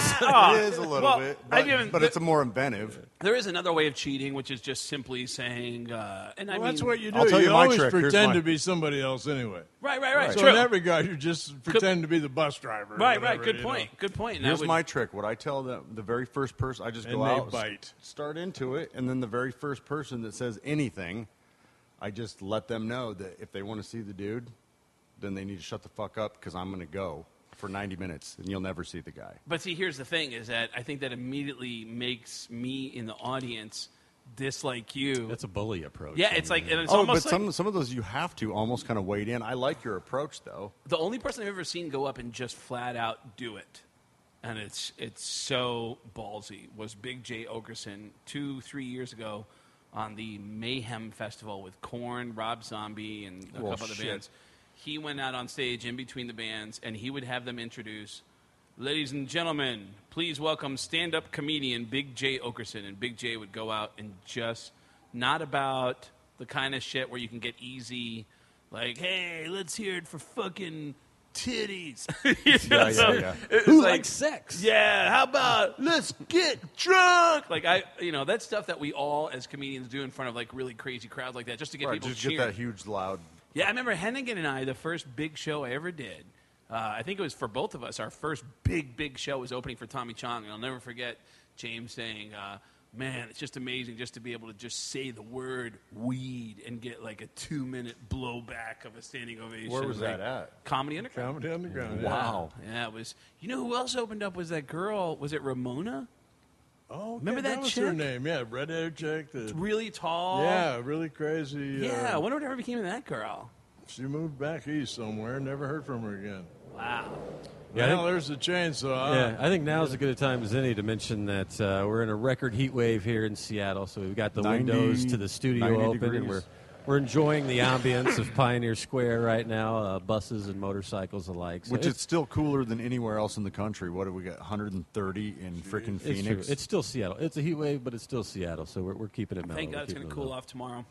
It is a little well, bit, I've even- but it's a more inventive. There is another way of cheating, which is just simply saying, and I Well, mean, that's what you do. I'll tell you my always trick. Here's pretend my- to be somebody else anyway. right, So true. in that regard, you just pretend to be the bus driver. or Right, whatever, good you point. know. Good point. And Here's I would- my trick. What I tell the very first person, I just And go they out, bite. start into it, and then the very first person that says anything, I just let them know that if they want to see the dude, then they need to shut the fuck up because I'm going to go for 90 minutes, and you'll never see the guy. But see, here's the thing: is that I think that immediately makes me in the audience dislike you. that's a bully approach. Yeah, it's like, and it's Oh, almost but like some of those you have to almost kind of wade in. I like your approach, though. the only person I've ever seen go up and just flat out do it, and it's so ballsy. Was Big J Okerson 2-3 years ago on the Mayhem Festival with Korn, Rob Zombie, and a Well, couple other shit. bands. He went out on stage in between the bands, and he would have them introduce, "Ladies and gentlemen, please welcome stand-up comedian Big J Okerson." And Big J would go out and just not about the kind of shit where you can get easy, like, "Hey, let's hear it for fucking titties." You know, Yeah. it was Who like, likes sex? yeah, how about let's get drunk? Like that's stuff that we all as comedians do in front of like really crazy crowds like that, just to get Right, people just cheering. get that huge, loud. Yeah, I remember Hennigan and I, the first big show I ever did. I think it was for both of us. Our first big show was opening for Tommy Chong, and I'll never forget James saying, "Man, it's just amazing just to be able to just say the word weed and get like a 2-minute blowback of a standing ovation." Where was Like, that at? Comedy Underground. Comedy Underground. yeah. Wow. Yeah, it was. You know who else opened up? Was that girl? Was it Ramona? Oh, Remember okay, that was her chick? name? Yeah, red-haired chick. Really tall. Yeah, really crazy. Yeah, I wonder what ever became of that girl. She moved back east somewhere. Never heard from her again. Wow. Yeah, I Well, think- there's the chainsaw. Yeah, I think now's as good a time as any to mention that we're in a record heat wave here in Seattle. So we've got the 90 windows to the studio 90 open, and degrees. we're enjoying the ambience of Pioneer Square right now, buses and motorcycles alike. So Which is still cooler than anywhere else in the country. What do we got? 130 in freaking it's true. Phoenix. It's still Seattle. It's a heat wave, but it's still Seattle. So we're keeping it mellow. Thank God We're it's going keeping to it cool low. off tomorrow.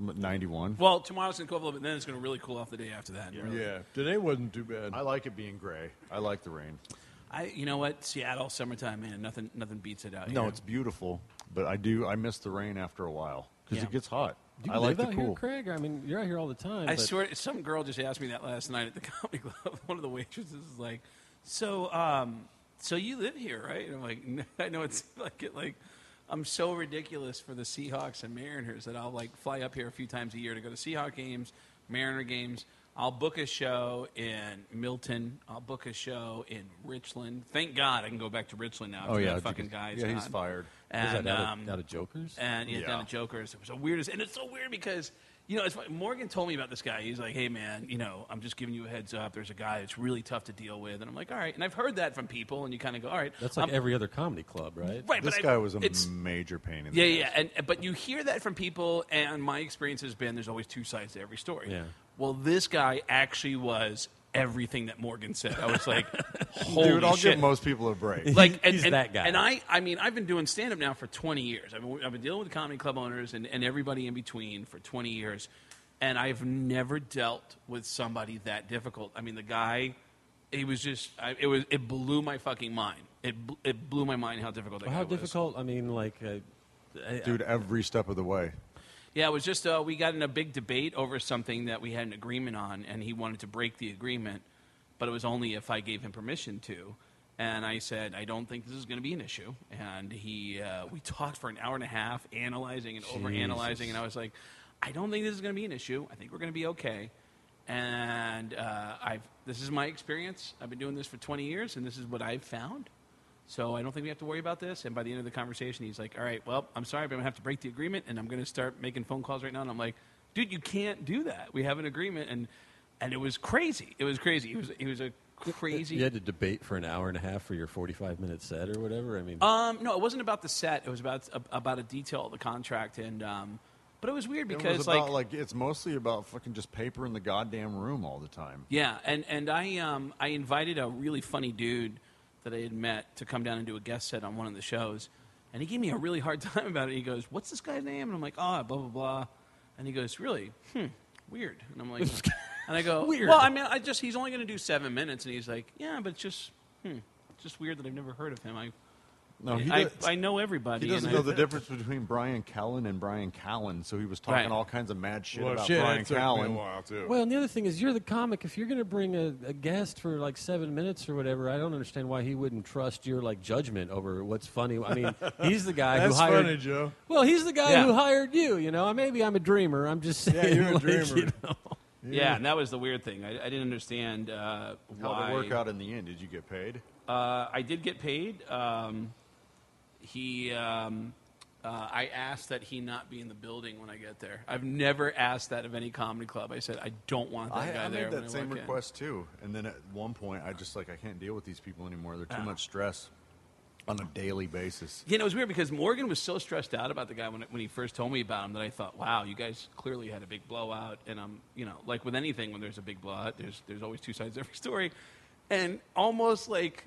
91. Well, tomorrow's going to cool off a little bit, then it's going to really cool off the day after that. Really. Yeah, today wasn't too bad. I like it being gray. I like the rain. You know what? Seattle, summertime, man, nothing beats it out No, here. it's beautiful, but I miss the rain after a while because Yeah. it gets hot. Do you I like live the out cool. here, Craig? I mean, you're out here all the time. I but swear, some girl just asked me that last night at the comedy club. One of the waitresses is like, so you live here, right? And I'm like, "No, I know it's like it. Like, I'm so ridiculous for the Seahawks and Mariners that I'll like fly up here a few times a year to go to Seahawk games, Mariner games. I'll book a show in Milton. I'll book a show in Richland. Thank God I can go back to Richland now. Oh after yeah, that fucking guy's yeah, he's gone. fired. is And that out of Jokers? and yeah, Yeah. down at Jokers. It was the weirdest, and it's so weird because it's funny. Morgan told me about this guy. He's like, "Hey man, I'm just giving you a heads up. There's a guy that's really tough to deal with," and I'm like, "All right." And I've heard that from people, and you kind of go, "All right." That's like every other comedy club, right? right. This but guy was a it's major pain in the yeah, ass. yeah, but you hear that from people, and my experience has been there's always two sides to every story. Yeah. Well, this guy actually was everything that Morgan said. I was like, "Holy Dude, I'll shit!" give most people a break. Like He's that guy. And I mean, I've been doing stand up now for 20 years. I've been dealing with comedy club owners and everybody in between for 20 years, and I've never dealt with somebody that difficult. I mean, the guy, he was just, it blew my fucking mind. It blew my mind how difficult that Well, guy how was. difficult? I mean, like, Dude, every step of the way. Yeah, it was just we got in a big debate over something that we had an agreement on, and he wanted to break the agreement. but it was only if I gave him permission to. And I said, I don't think this is going to be an issue. And we talked for an hour and a half, analyzing and overanalyzing. And I was like, I don't think this is going to be an issue. I think we're going to be okay. And this is my experience. I've been doing this for 20 years, and this is what I've found. So I don't think we have to worry about this. And by the end of the conversation, he's like, all right, well, I'm sorry, but I'm going to have to break the agreement, and I'm going to start making phone calls right now. And I'm like, dude, you can't do that. We have an agreement. And it was crazy. It was crazy. He was a crazy. You had to debate for an hour and a half for your 45-minute set or whatever. I mean, no, it wasn't about the set. It was about a detail of the contract, and but it was weird because it was about, it's mostly about fucking just paper in the goddamn room all the time. Yeah, and I invited a really funny dude that I had met to come down and do a guest set on one of the shows, and he gave me a really hard time about it. He goes, "What's this guy's name?" And I'm like, "Oh, blah blah blah," and he goes, "Really? Weird." And I'm like, and I go, Weird. "Well, I mean, he's only going to do 7 minutes," and he's like, "Yeah, but it's just weird that I've never heard of him. I know everybody." He doesn't and know the difference between Brian Callen and Brian Callen, so he was talking Right. all kinds of mad shit Well, about shit, Brian it took me a Callen. while, too. well, and the other thing is, you're the comic. If you're going to bring a guest for like 7 minutes or whatever, I don't understand why he wouldn't trust your like judgment over what's funny. I mean, he's the guy That's who hired. funny, Joe. Well, he's the guy Yeah. who hired you. You know, maybe I'm a dreamer. I'm just saying. Yeah, you're a like, dreamer. you know. Yeah, and that was the weird thing. I didn't understand How why. did it work out in the end? Did you get paid? I did get paid. I asked that he not be in the building when I get there. I've never asked that of any comedy club. I said, I don't want that guy I there made when that I same walk in. request too, and then at one point I just I can't deal with these people anymore. They're too much stress on a daily basis. Yeah, it was weird because Morgan was so stressed out about the guy when he first told me about him that I thought, wow, you guys clearly had a big blowout. And like with anything, when there's a big blowout, there's always two sides to every story. And almost like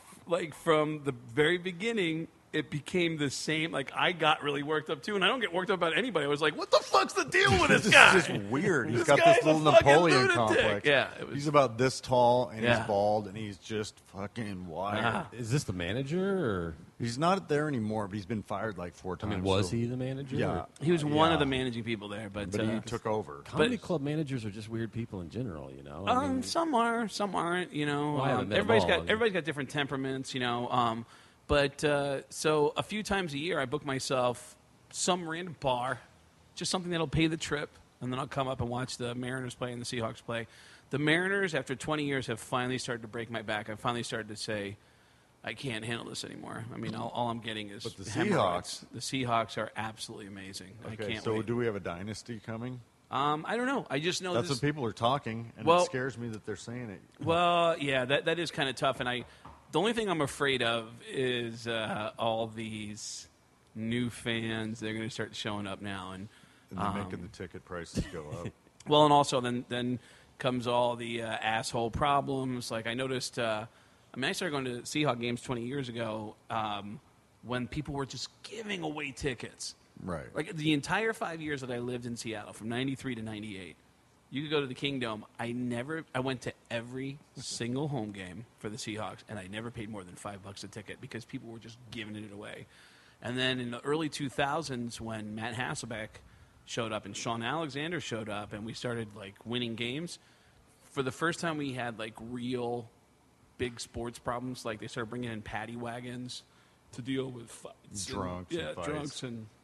from the very beginning, it became the same. Like, I got really worked up too, and I don't get worked up about anybody. I was like, what the fuck's the deal with this guy? It's just weird. He's This got guy's this little a fucking Napoleon lunatic. complex. Yeah, it was- he's about this tall and Yeah. he's bald and he's just fucking wired. Is this the manager or? He's not there anymore, but he's been fired like 4 I times. mean, was so- he the manager? Yeah, or- He was one Yeah. of the managing people there, but but he took over. Comedy But- club managers are just weird people in general, you know. I mean, Some are, some aren't. You know, Well, I haven't met them all. everybody's got different temperaments. You know, but so a few times a year, I book myself some random bar, just something that'll pay the trip, and then I'll come up and watch the Mariners play and the Seahawks play. The Mariners, after 20 years, have finally started to break my back. I've finally started to say, I can't handle this anymore. I mean, all I'm getting is But the hemorrhoids. The Seahawks are absolutely amazing. I Okay, can't so wait. do we have a dynasty coming? I don't know. I just know That's this. what people are talking, and Well- it scares me that they're saying it. Well, yeah, that is kind of tough, and the only thing I'm afraid of is all these new fans. They're going to start showing up now, and And they're making the ticket prices go up. well, and also then comes all the asshole problems. Like I noticed, I started going to Seahawks games 20 years ago when people were just giving away tickets. Right. Like the entire 5 years that I lived in Seattle, from '93 to '98, you could go to the Kingdome. I went to every single home game for the Seahawks, and I never paid more than $5 a ticket because people were just giving it away. And then in the early 2000s, when Matt Hasselbeck showed up and Sean Alexander showed up, and we started like winning games, for the first time we had like real big sports problems. Like they started bringing in paddy wagons to deal with fights, Drunks and yeah, fights. drunks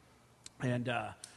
and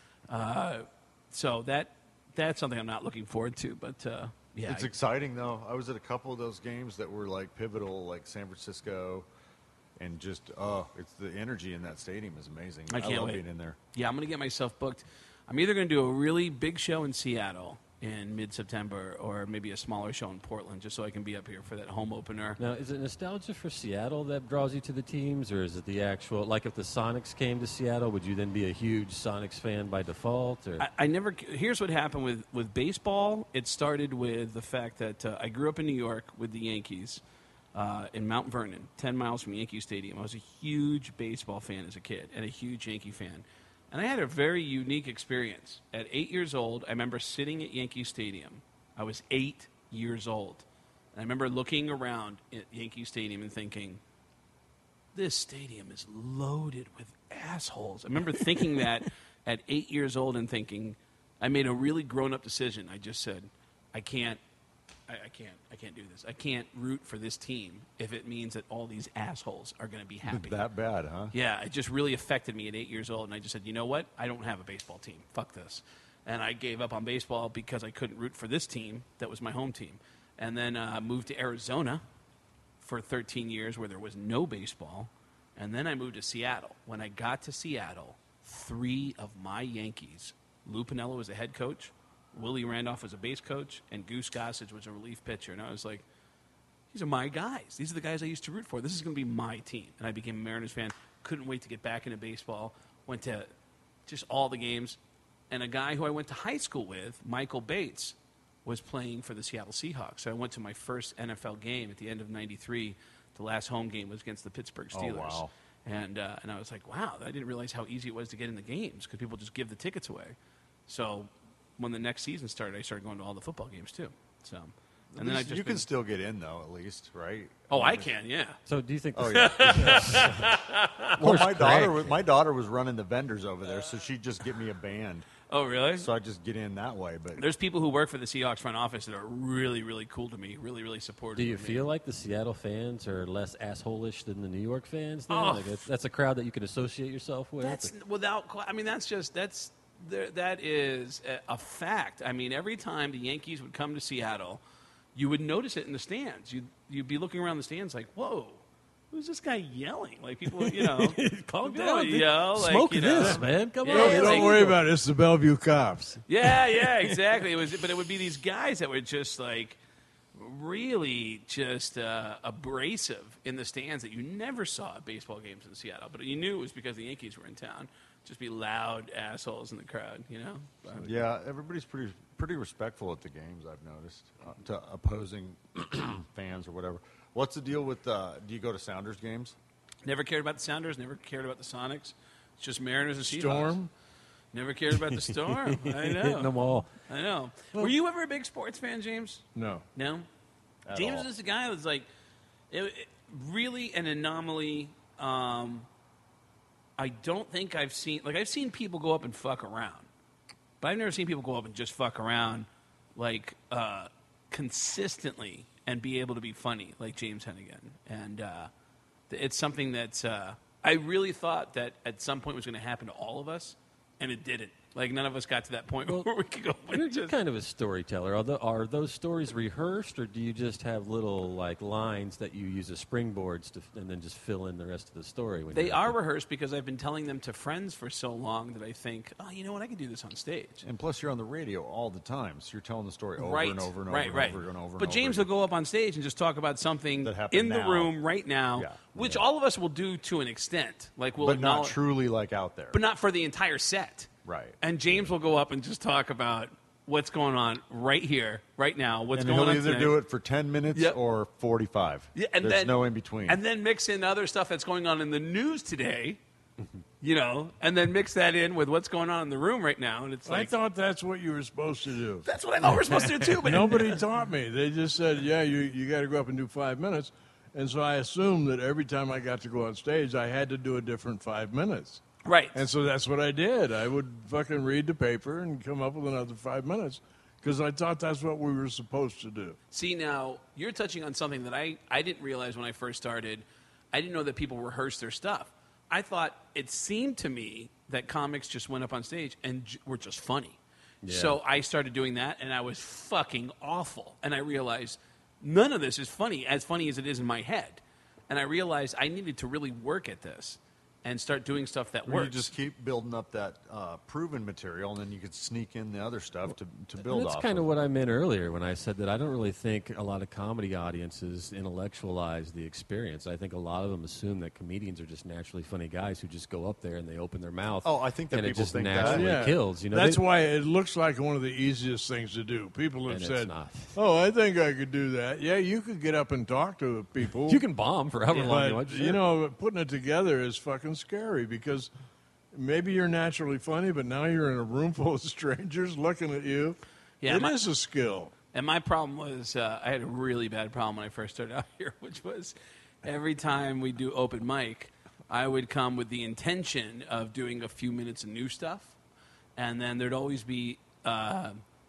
so that's something I'm not looking forward to. But yeah, It's exciting though. I was at a couple of those games that were like pivotal, like San Francisco, and just it's the energy in that stadium is amazing. I can't love wait. being in there. Yeah, I'm going to get myself booked. I'm either going to do a really big show in Seattle in mid-September or maybe a smaller show in Portland just so I can be up here for that home opener. now, is it nostalgia for Seattle that draws you to the teams, or is it the actual? Like, if the Sonics came to Seattle, would you then be a huge Sonics fan by default? Or I never. Here's what happened with baseball. It started with the fact that I grew up in New York with the Yankees in Mount Vernon, 10 miles from Yankee Stadium. I was a huge baseball fan as a kid and a huge Yankee fan. And I had a very unique experience. At 8 years old, I remember sitting at Yankee Stadium. I was 8 years old. And I remember looking around at Yankee Stadium and thinking, this stadium is loaded with assholes. I remember thinking that at 8 years old and thinking, I made a really grown-up decision. I just said, I can't I can't do this. I can't root for this team if it means that all these assholes are going to be happy. That bad, huh? Yeah, it just really affected me at 8 years old, and I just said, you know what? I don't have a baseball team. Fuck this. And I gave up on baseball because I couldn't root for this team that was my home team. And then moved to Arizona for 13 years where there was no baseball. And then I moved to Seattle. When I got to Seattle, 3 of my Yankees, Lou Piniella was the head coach, Willie Randolph was a base coach, and Goose Gossage was a relief pitcher. And I was like, these are my guys. These are the guys I used to root for. This is going to be my team. And I became a Mariners fan. Couldn't wait to get back into baseball. Went to just all the games. And a guy who I went to high school with, Michael Bates, was playing for the Seattle Seahawks. So I went to my first NFL game at the end of '93. The last home game was against the Pittsburgh Steelers. Oh, wow. And I was like, wow, I didn't realize how easy it was to get in the games because people just give the tickets away. So when the next season started, I started going to all the football games too. So, and then You can still get in, though, at least, right? Oh, I can, yeah. So do you think? Oh, yeah. Well, my daughter was running the vendors over there, so she'd just get me a band. Oh, really? So I just get in that way. But There's people who work for the Seahawks front office that are really, really cool to me, really, really supportive. Do you of me. feel like the Seattle fans are less asshole-ish than the New York fans? Then? Oh. Like that's a crowd that you can associate yourself with. That's without. I mean, that is a fact. I mean, every time the Yankees would come to Seattle, you would notice it in the stands. You'd be looking around the stands like, whoa. Who's this guy yelling? Like people, Calm people down. yell, like, Smoke you know. this, man. Come Yeah, on. yeah, Don't like- worry about it. It's the Bellevue cops. Yeah, exactly. But it would be these guys that were just like really just abrasive in the stands that you never saw at baseball games in Seattle. But you knew it was because the Yankees were in town. Just be loud assholes in the crowd, you know. yeah, everybody's pretty respectful at the games, I've noticed, to opposing fans or whatever. What's the deal with, do you go to Sounders games? Never cared about the Sounders. Never cared about the Sonics. It's just Mariners and Seahawks. Storm? Never cared about the Storm. I Hitting them know. all. I know. Were you ever a big sports fan, James? No. No. At James all. is the guy that's like really an anomaly. I don't think I've seen people go up and fuck around, but I've never seen people go up and just fuck around like consistently and be able to be funny like James Hennigan. And it's something that I really thought that at some point was going to happen to all of us, and it didn't. Like, none of us got to that point where we could go and You're just... kind of a storyteller. Are those stories rehearsed, or do you just have little like lines that you use as springboards and then just fill in the rest of the story? When They you're are up there? rehearsed because I've been telling them to friends for so long that I think, oh, you know what, I can do this on stage. And plus, you're on the radio all the time, so you're telling the story over Right, and over and right, over right. and over and over. But and James over will go up on stage and just talk about something That happened in the now. room right now, Yeah. which Yeah. all of us will do to an extent. Like we'll but not acknowledge- truly like out there. but not for the entire set. Right. And James will go up and just talk about what's going on right here, right now. What's and going he'll on either tonight. do it for 10 minutes Yep. or 45. Yeah, and There's then, no in between. And then mix in other stuff that's going on in the news today, and then mix that in with what's going on in the room right now. And it's I like, thought that's what you were supposed to do. that's what I thought we're supposed to do too. But Nobody taught me. They just said, yeah, you got to go up and do 5 minutes. And so I assumed that every time I got to go on stage, I had to do a different 5 minutes. right. And so that's what I did. I would fucking read the paper and come up with another 5 minutes because I thought that's what we were supposed to do. See, now, you're touching on something that I didn't realize when I first started. I didn't know that people rehearse their stuff. I thought it seemed to me that comics just went up on stage and were just funny. Yeah. So I started doing that, and I was fucking awful. And I realized none of this is funny as it is in my head. And I realized I needed to really work at this and start doing stuff that Or you works. just keep building up that proven material, and then you could sneak in the other stuff to build That's off kind of of. what I meant earlier when I said that I don't really think a lot of comedy audiences intellectualize the experience. I think a lot of them assume that comedians are just naturally funny guys who just go up there and they open their mouth. Oh, I think that and it people just think that. naturally Yeah. kills. You know, That's they- why it looks like one of the easiest things to do. People have And it's said, not. oh, I think I could do that. Yeah, you could get up and talk to people. you can bomb for however long you want. But, you know, putting it together is fucking scary because maybe you're naturally funny, but now you're in a room full of strangers looking at you. Yeah, It is a skill. And my problem was I had a really bad problem when I first started out here, which was every time we do open mic, I would come with the intention of doing a few minutes of new stuff, and then there'd always be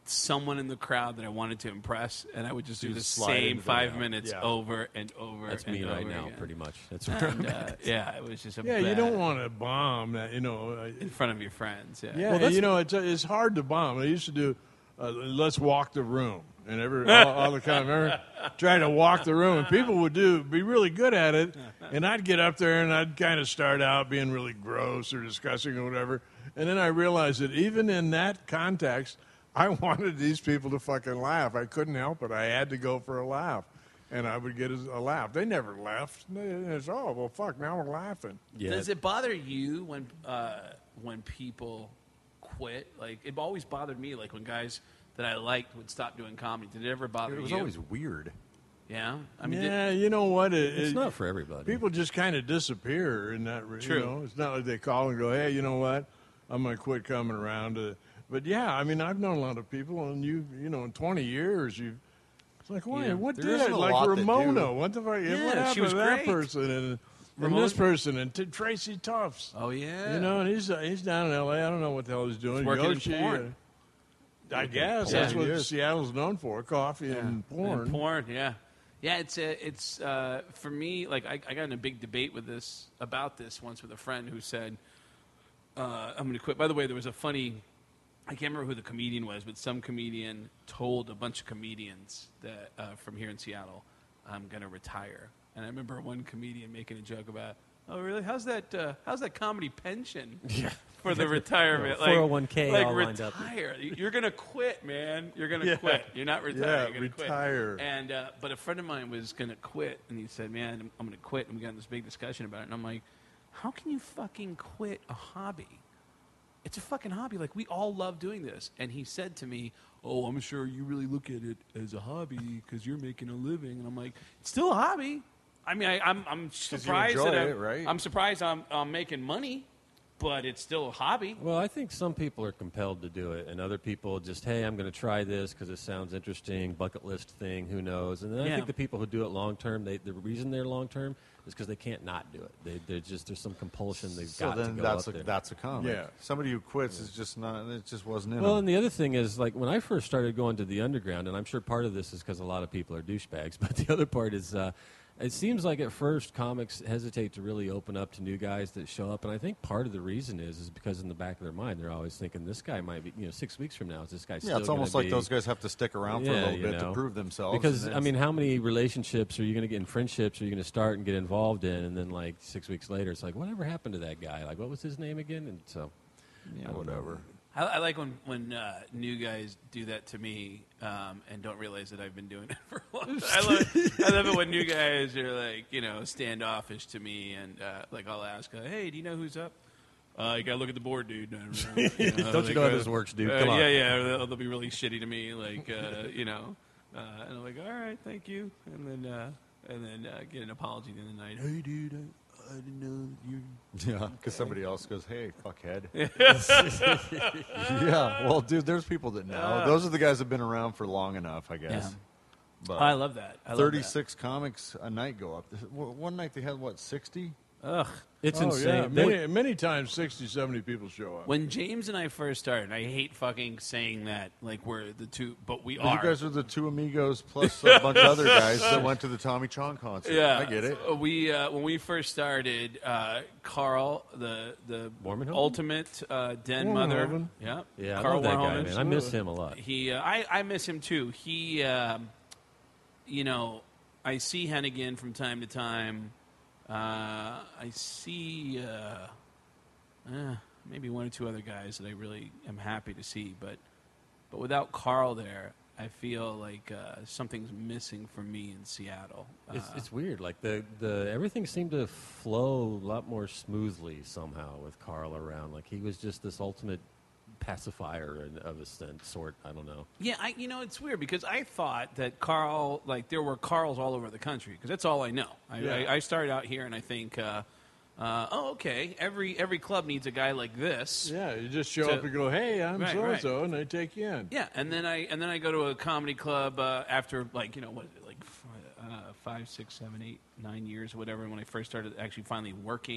someone in the crowd that I wanted to impress, and I would just do the slide same into the 5 crowd. minutes Yeah. over and over. That's and me right over now, again. pretty much. That's where I'm And, at. yeah, it was just a Yeah, you bad- don't want to bomb that, in front of your friends. Yeah, Yeah, Well, that's- you know, it's hard to bomb. I used to do, let's walk the room. And all the time, remember, trying to walk the room. And people would be really good at it. And I'd get up there and I'd kind of start out being really gross or disgusting or whatever. And then I realized that even in that context, I wanted these people to fucking laugh. I couldn't help it. I had to go for a laugh. And I would get a laugh. They never left. It's, oh, well, fuck, now we're laughing. Yeah. Does it bother you when people quit? Like, it always bothered me, like when guys that I liked would stop doing comedy. Did it ever bother It was you? always weird. Yeah, I mean, Yeah, you know what? It's not for everybody. People just kind of disappear in that. True. You know, it's not like they call and go, "Hey, you know what? I'm going to quit coming around." But yeah, I mean, I've known a lot of people, and you know, in 20 years, it's like, why? Yeah. What There did isn't it? a Like lot that Ramona? do. What the fuck? Yeah, what happened she was to that great. person and Ramona- this person and Tracy Tufts? oh yeah, You know, and he's down in L.A. I don't know what the hell he's doing. He's working in Yoshi, porn. I guess Yeah. that's He what is. Seattle's known for: coffee and porn. And porn, yeah. Yeah, it's for me, like, I got in a big debate about this once with a friend who said, I'm going to quit. By the way, there was a funny, I can't remember who the comedian was, but some comedian told a bunch of comedians that from here in Seattle, I'm going to retire. And I remember one comedian making a joke about, oh, really? How's that comedy pension for the retirement? Yeah, 401k like all lined up. retire. You're going to quit, man. You're going to quit. You're not retiring. Yeah, You're gonna retire. Quit. And but a friend of mine was going to quit, and he said, "Man, I'm going to quit." And we got in this big discussion about it. And I'm like, "How can you fucking quit a hobby? It's a fucking hobby. Like, we all love doing this." And he said to me, "Oh, I'm sure you really look at it as a hobby because you're making a living." And I'm like, "It's still a hobby. I mean, I'm surprised enjoy that it, right? I'm surprised I'm making money, but it's still a hobby." Well, I think some people are compelled to do it, and other people just, hey, I'm going to try this because it sounds interesting, bucket list thing, who knows? And then I Yeah. think the people who do it long term, the reason they're long term is because they can't not do it. There's some compulsion they've So got to then go that's up a there. that's a comic. Yeah. Somebody who quits is just not. It just wasn't in Well, them. and the other thing is, like, when I first started going to the underground, and I'm sure part of this is because a lot of people are douchebags, but the other part is it seems like at first comics hesitate to really open up to new guys that show up, and I think part of the reason is because in the back of their mind they're always thinking this guy might be, 6 weeks from now, is this guy still Yeah, it's gonna almost like be- those guys have to stick around for a Yeah, little you bit to know. prove themselves. Because, and I mean, how many relationships are you going to get in friendships are you going to start and get involved in, and then, like, 6 weeks later, it's like, whatever happened to that guy? Like, what was his name again? And so, yeah, whatever. I like when new guys do that to me and don't realize that I've been doing it for a long time. I love it when new guys are like, standoffish to me, and like I'll ask, "Hey, do you know who's up?" You gotta look at the board, dude. I don't know, Don't you know how this works, dude? Come on. Yeah. They'll be really shitty to me, like and I'm like, "All right, thank you," and then get an apology at the end of the night. Hey, dude, I didn't know you. Yeah, because somebody else goes, "Hey, fuckhead." Yeah, well, dude, there's people that know. Those are the guys that have been around for long enough, I guess. Yeah. But I love that. I love 36 comics a night go up. One night they had, 60? that. Ugh. it's Oh, insane. yeah. Many times 60, 70 people show up. When James and I first started, I hate fucking saying that, like we're the two, but we But are. you guys are the two amigos plus a bunch of other guys that went to the Tommy Chong concert. Yeah, I get it. We when we first started, Carl, the Warmanhoven? ultimate den mother, Warmanhoven. yeah, Yeah, I Carl love that guy, Warmanhoven. man. I miss him a lot. He, I miss him too. He, I see Hennigan from time to time. I see maybe one or two other guys that I really am happy to see, but without Carl there, I feel like something's missing for me in Seattle. It's weird. Like the everything seemed to flow a lot more smoothly somehow with Carl around. Like he was just this ultimate pacifier of a sort. I don't know. Yeah, it's weird because I thought that Carl, like there were Carls all over the country because that's all I know. I started out here and I think, okay, every club needs a guy like this. Yeah, you just show up and go, "Hey, I'm Right, so and so," and they take you in. Yeah, and then I go to a comedy club after what is it, like 5, 6, 7, 8, 9 years or whatever. When I first started actually finally working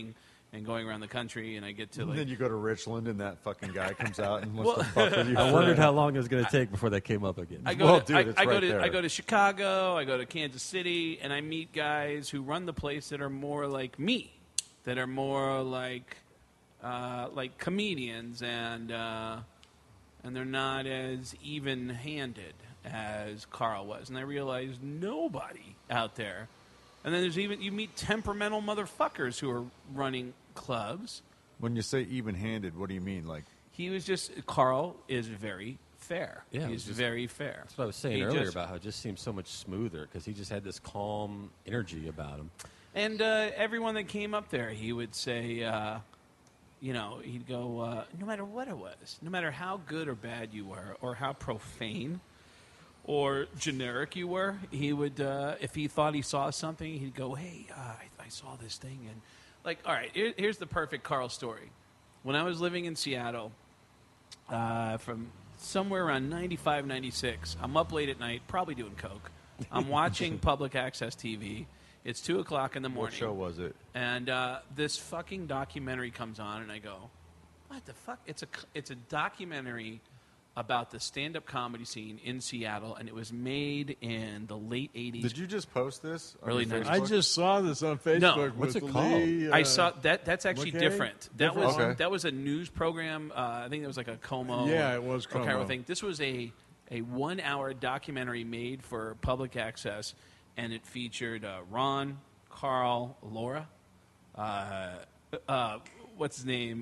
and going around the country, and I get to And like. then you go to Richland, and that fucking guy comes out and Well- wants to fuck with you. I wondered how long it was going to take before they came up again. I go Well, to, dude, it's I go right to there. I go to Chicago, I go to Kansas City, and I meet guys who run the place that are more like me, that are more like comedians, and they're not as even-handed as Carl was. And I realized nobody out there. And then there's even you meet temperamental motherfuckers who are running clubs. When you say even-handed, what do you mean? Like, Carl is very fair. Yeah, it was he's just- very fair. That's what I was saying He earlier just- about how it just seemed so much smoother because he just had this calm energy about him. And everyone that came up there, he would say, he'd go, no matter what it was, no matter how good or bad you were, or how profane or generic you were, he would, if he thought he saw something, he'd go, hey, I saw this thing. And, like, all right, here's the perfect Carl story. When I was living in Seattle, from somewhere around 95, 96, I'm up late at night, probably doing coke. I'm watching public access TV. It's 2 o'clock in the morning. what show was it? And this fucking documentary comes on, and I go, "What the fuck?" It's a documentary about the stand-up comedy scene in Seattle, and it was made in the late '80s. Did you just post this? on Early your 90s. I Facebook? just saw this on Facebook. No. What's with it called? Lee, I saw that. That's actually McKay? different. That was Okay. that was a news program. I think it was like a Como. Yeah, it was or Cairo Como. thing. This was a 1-hour documentary made for public access, and it featured Ron, Carl, Laura. What's his name?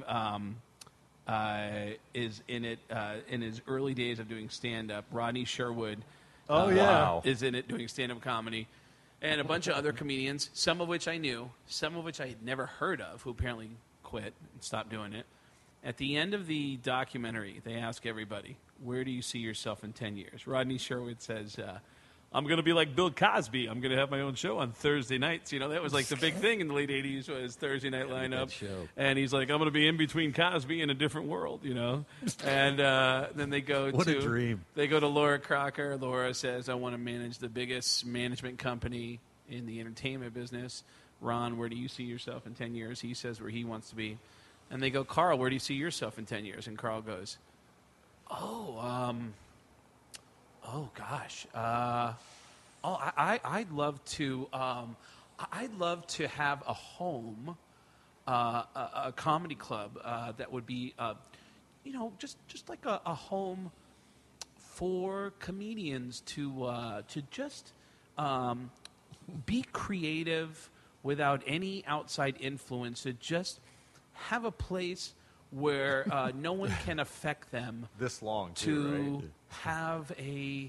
Is in it in his early days of doing stand-up. Rodney Sherwood. Oh, yeah. Wow. Is in it doing stand-up comedy, and a bunch of other comedians, some of which I knew, some of which I had never heard of, who apparently quit and stopped doing it. At the end of the documentary, they ask everybody, "Where do you see yourself in 10 years?" Rodney Sherwood says, "I'm going to be like Bill Cosby. I'm going to have my own show on Thursday nights." You know, that was like the big thing in the late 80s was Thursday night lineup. show. And he's like, "I'm going to be in between Cosby and a different world," you know. And then they go What to a dream. They go to Laura Crocker. Laura says, "I want to manage the biggest management company in the entertainment business." Ron, where do you see yourself in 10 years? He says where he wants to be. And they go, "Carl, where do you see yourself in 10 years? And Carl goes, oh gosh. I'd love to. I'd love to have a home, a comedy club that would be, just like a home for comedians to just be creative without any outside influence. To just have a place where no one can affect them. This long, To too, right? have a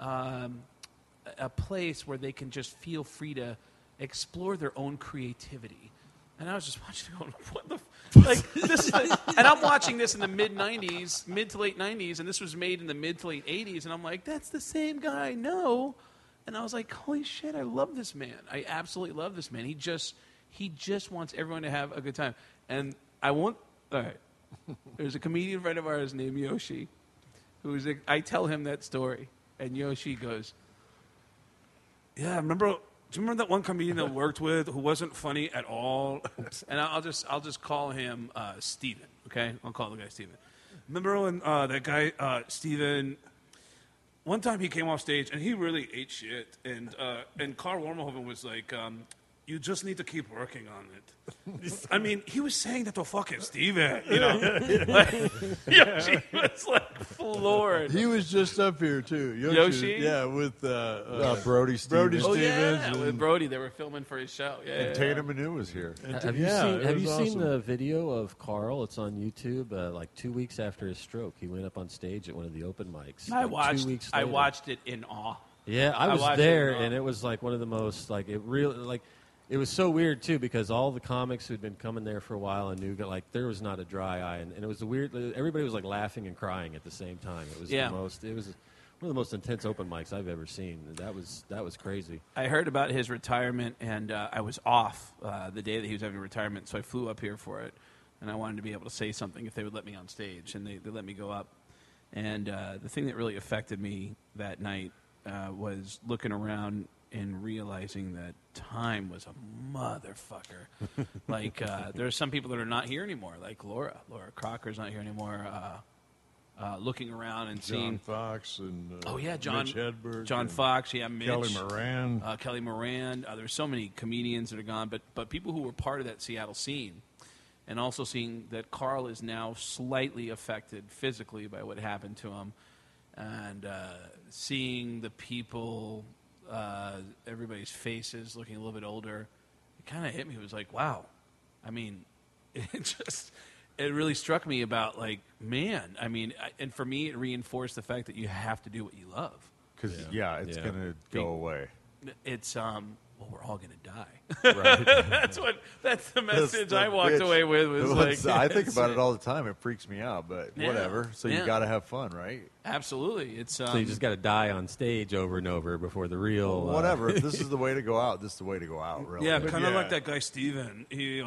place where they can just feel free to explore their own creativity. And I was just watching it going, what the like this is and I'm watching this in the mid to late 90s, and this was made in the mid to late 80s, and I'm like, that's the same guy I know. And I was like, holy shit, I love this man. I absolutely love this man. He just wants everyone to have a good time. And all right. There's a comedian friend of ours named Yoshi, I tell him that story, and Yoshi goes, Yeah, do you remember that one comedian that we worked with who wasn't funny at all? and I'll just call him Steven, okay? I'll call the guy Steven. Remember when that guy, Steven, one time he came off stage and he really ate shit. And Carl Warmelhoven was like, you just need to keep working on it. I mean, he was saying that to fucking Steven, you know? Yoshi was like floored. He was just up here too. Yoshi? Yeah, with Brody Stevens. Brody Oh, yeah, Stevens with and- Brody. They were filming for his show. Yeah, And Tatum Anu was here. Have you Yeah, seen? it Have you was seen awesome. the video of Carl? It's on YouTube. Like 2 weeks after his stroke, he went up on stage at one of the open mics. I like 2 weeks I later. watched it in awe. Yeah, I was watched it there, in awe. and it was like one of the most it was so weird too because all the comics who'd been coming there for a while and knew like there was not a dry eye, and it was everybody was like laughing and crying at the same time. It was Yeah. one of the most intense open mics I've ever seen. That was crazy. I heard about his retirement, and I was off the day that he was having retirement, so I flew up here for it, and I wanted to be able to say something if they would let me on stage, and they let me go up. And the thing that really affected me that night was looking around and realizing that time was a motherfucker. Like there are some people that are not here anymore, like Laura Crocker's not here anymore. Looking around and seeing John Fox and John Mitch Hedberg, John and Fox, Mitch, Kelly Moran. There's so many comedians that are gone, but people who were part of that Seattle scene, and also seeing that Carl is now slightly affected physically by what happened to him, and seeing the people, everybody's faces looking a little bit older, it kind of hit me. It was like, wow. I mean, it really struck me about, like, man, I mean, and for me, it reinforced the fact that you have to do what you love. Because, it's going to go away. It's, well, we're all going to die. Right. that's the message I walked away with. Was like, I think about it all the time. It freaks me out, but whatever. So you got to have fun, right? Absolutely. It's so you just got to die on stage over and over before the real. Whatever. If this is the way to go out, this is the way to go out. Really. Yeah, kind of like that guy Steven. He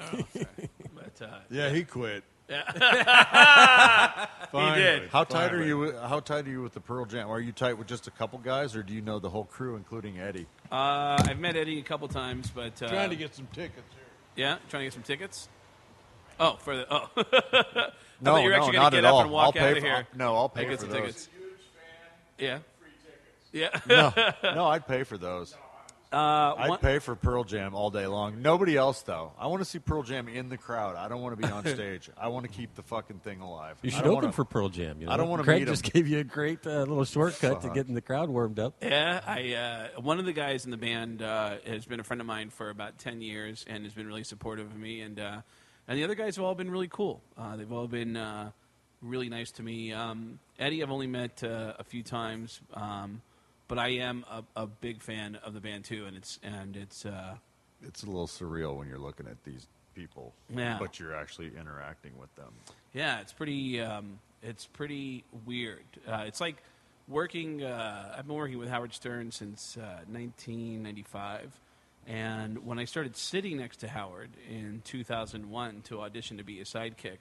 he quit. He Finally. did. How tight are you? How tight are you with the Pearl Jam? Are you tight with just a couple guys, or do you know the whole crew, including Eddie? I've met Eddie a couple times, but Trying to get some tickets here. Yeah, trying to get some tickets. Oh, for the No, I thought you were actually not get at up all. and walk I'll out pay of for. here. I'll pay and get for some those. tickets. Yeah. Yeah. No, I'd pay for those. One- I'd pay for Pearl Jam all day long. Nobody else, though. I want to see Pearl Jam in the crowd. I don't want to be on stage. I want to keep the fucking thing alive. You I should don't open wanna- for Pearl Jam. You know? I don't wanna Craig meet just 'em. gave you a great little shortcut to getting the crowd warmed up. Yeah, one of the guys in the band has been a friend of mine for about 10 years and has been really supportive of me. And the other guys have all been really cool. They've all been really nice to me. Eddie, I've only met a few times, but I am a big fan of the band too. And it's It's a little surreal when you're looking at these people, but you're actually interacting with them. yeah, it's pretty weird. It's like working. I've been working with Howard Stern since 1995. And when I started sitting next to Howard in 2001 to audition to be a sidekick,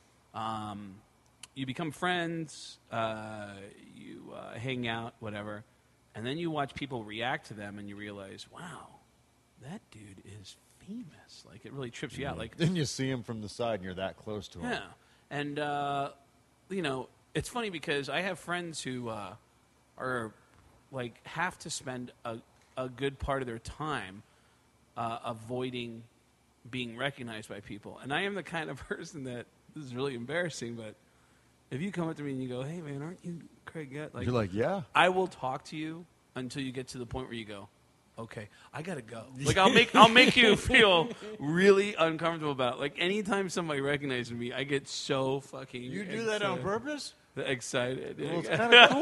you become friends, you hang out, whatever, and then you watch people react to them and you realize, wow, that dude is famous. Like, it really trips you out. Like, Then you see him from the side and you're that close to him. yeah. And, it's funny because I have friends who are, like, have to spend a good part of their time avoiding being recognized by people. And I am the kind of person that, this is really embarrassing, but if you come up to me and you go, hey, man, aren't you Craig Gett? Like, You're like, yeah. I will talk to you until you get to the point where you go, okay, I gotta go. Like, I'll make you feel really uncomfortable about it. Like, anytime somebody recognizes me, I get so fucking You do that on purpose? excited. Well, it's kind of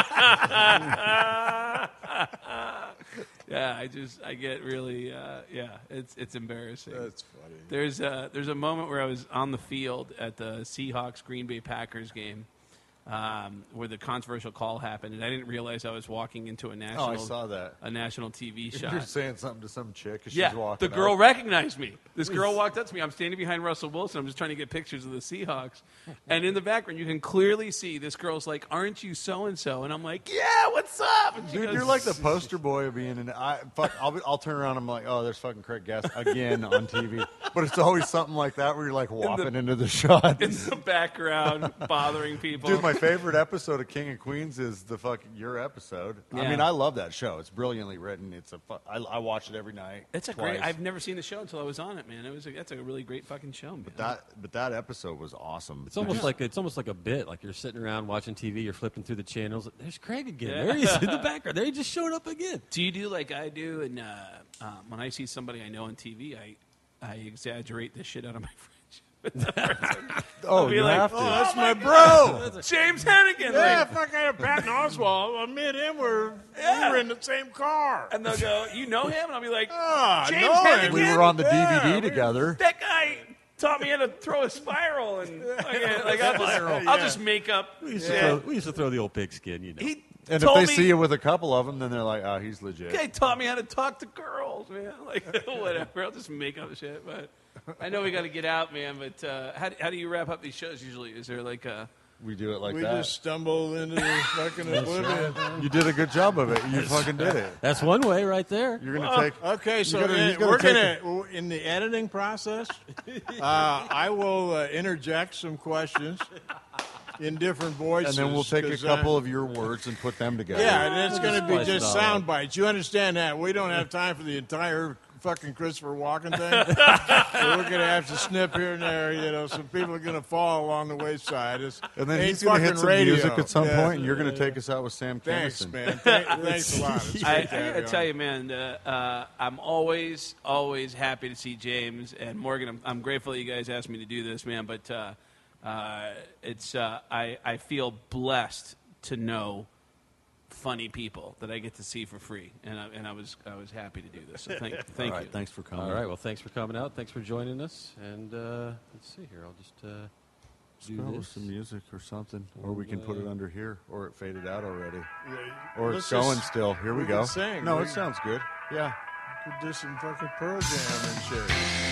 cool. Yeah, I get really it's embarrassing. That's funny. There's a moment where I was on the field at the Seahawks Green Bay Packers game, where the controversial call happened, and I didn't realize I was walking into a national. I saw that. A national TV shot. You're saying something to some chick as Yeah, she's walking the girl out. recognized me. This girl walked up to me. I'm standing behind Russell Wilson. I'm just trying to get pictures of the Seahawks. And in the background, you can clearly see this girl's like, aren't you so-and-so? And I'm like, yeah, what's up? And she Dude, goes, you're like the poster boy of being in. I'll turn around. I'm like, oh, there's fucking Craig Gass again on TV. But it's always something like that where you're like whopping into the shot. in the background, bothering people. Dude, my favorite episode of King of Queens is the fucking your episode. Yeah. I mean, I love that show. It's brilliantly written. I watch it every night. It's a twice. great. I've never seen the show until I was on it, man. That's a really great fucking show, man. But that episode was awesome. It's almost like a bit. Like you're sitting around watching TV, you're flipping through the channels. There's Craig again. There he is in the background. There he just showed up again. Do you do like I do? And when I see somebody I know on TV, I exaggerate the shit out of my friendship. Oh, be you like, have to. "Oh, That's my bro. James Hennigan. Yeah, like- fucking Patton Oswalt. Me and him were in the same car. and they'll go, you know him? And I'll be like, Ah, James know him. Hennigan? We were on the Yeah, DVD together. That guy taught me how to throw a spiral. And I'll just make up. We used to throw the old pigskin, you know. He And if told they me, see you with a couple of them, then they're like, oh, he's legit. guy taught me how to talk to girls, man. Like, whatever. I'll just make up shit. But I know we got to get out, man. But how do you wrap up these shows usually? Is there like a we do it like We that. just stumbled into the fucking oblivion. You did a good job of it. You fucking did it. That's one way right there. You're gonna take. Okay, so he's we're take gonna in the editing process. I will interject some questions in different voices, And then we'll take a 'cause, couple of your words and put them together. Yeah, and it's going to be Splice it just all sound up. bites. You understand that? We don't have time for the entire fucking Christopher Walken thing. So we're going to have to snip here and there. You know, some people are going to fall along the wayside. It's And then ain't he's going to hit fucking some radio. music at some Yeah. point, and you're going to take us out with Sam Thanks, Kinison. man. Thanks a lot. It's I great to have gotta you tell on. you, man, I'm always happy to see James and Morgan. I'm grateful that you guys asked me to do this, man. But I feel blessed to know funny people that I get to see for free, and I was happy to do this. So thank All you. right, thanks for coming. All right. Well, thanks for coming out. Thanks for joining us. And let's see here. I'll just do Go with this. some music or something, or we can put it under here, or it faded out already, Yeah, or let's it's going just- still. Here we we go. can sing. No, We- it sounds good. Yeah. Could do some fucking Pearl Jam and shit.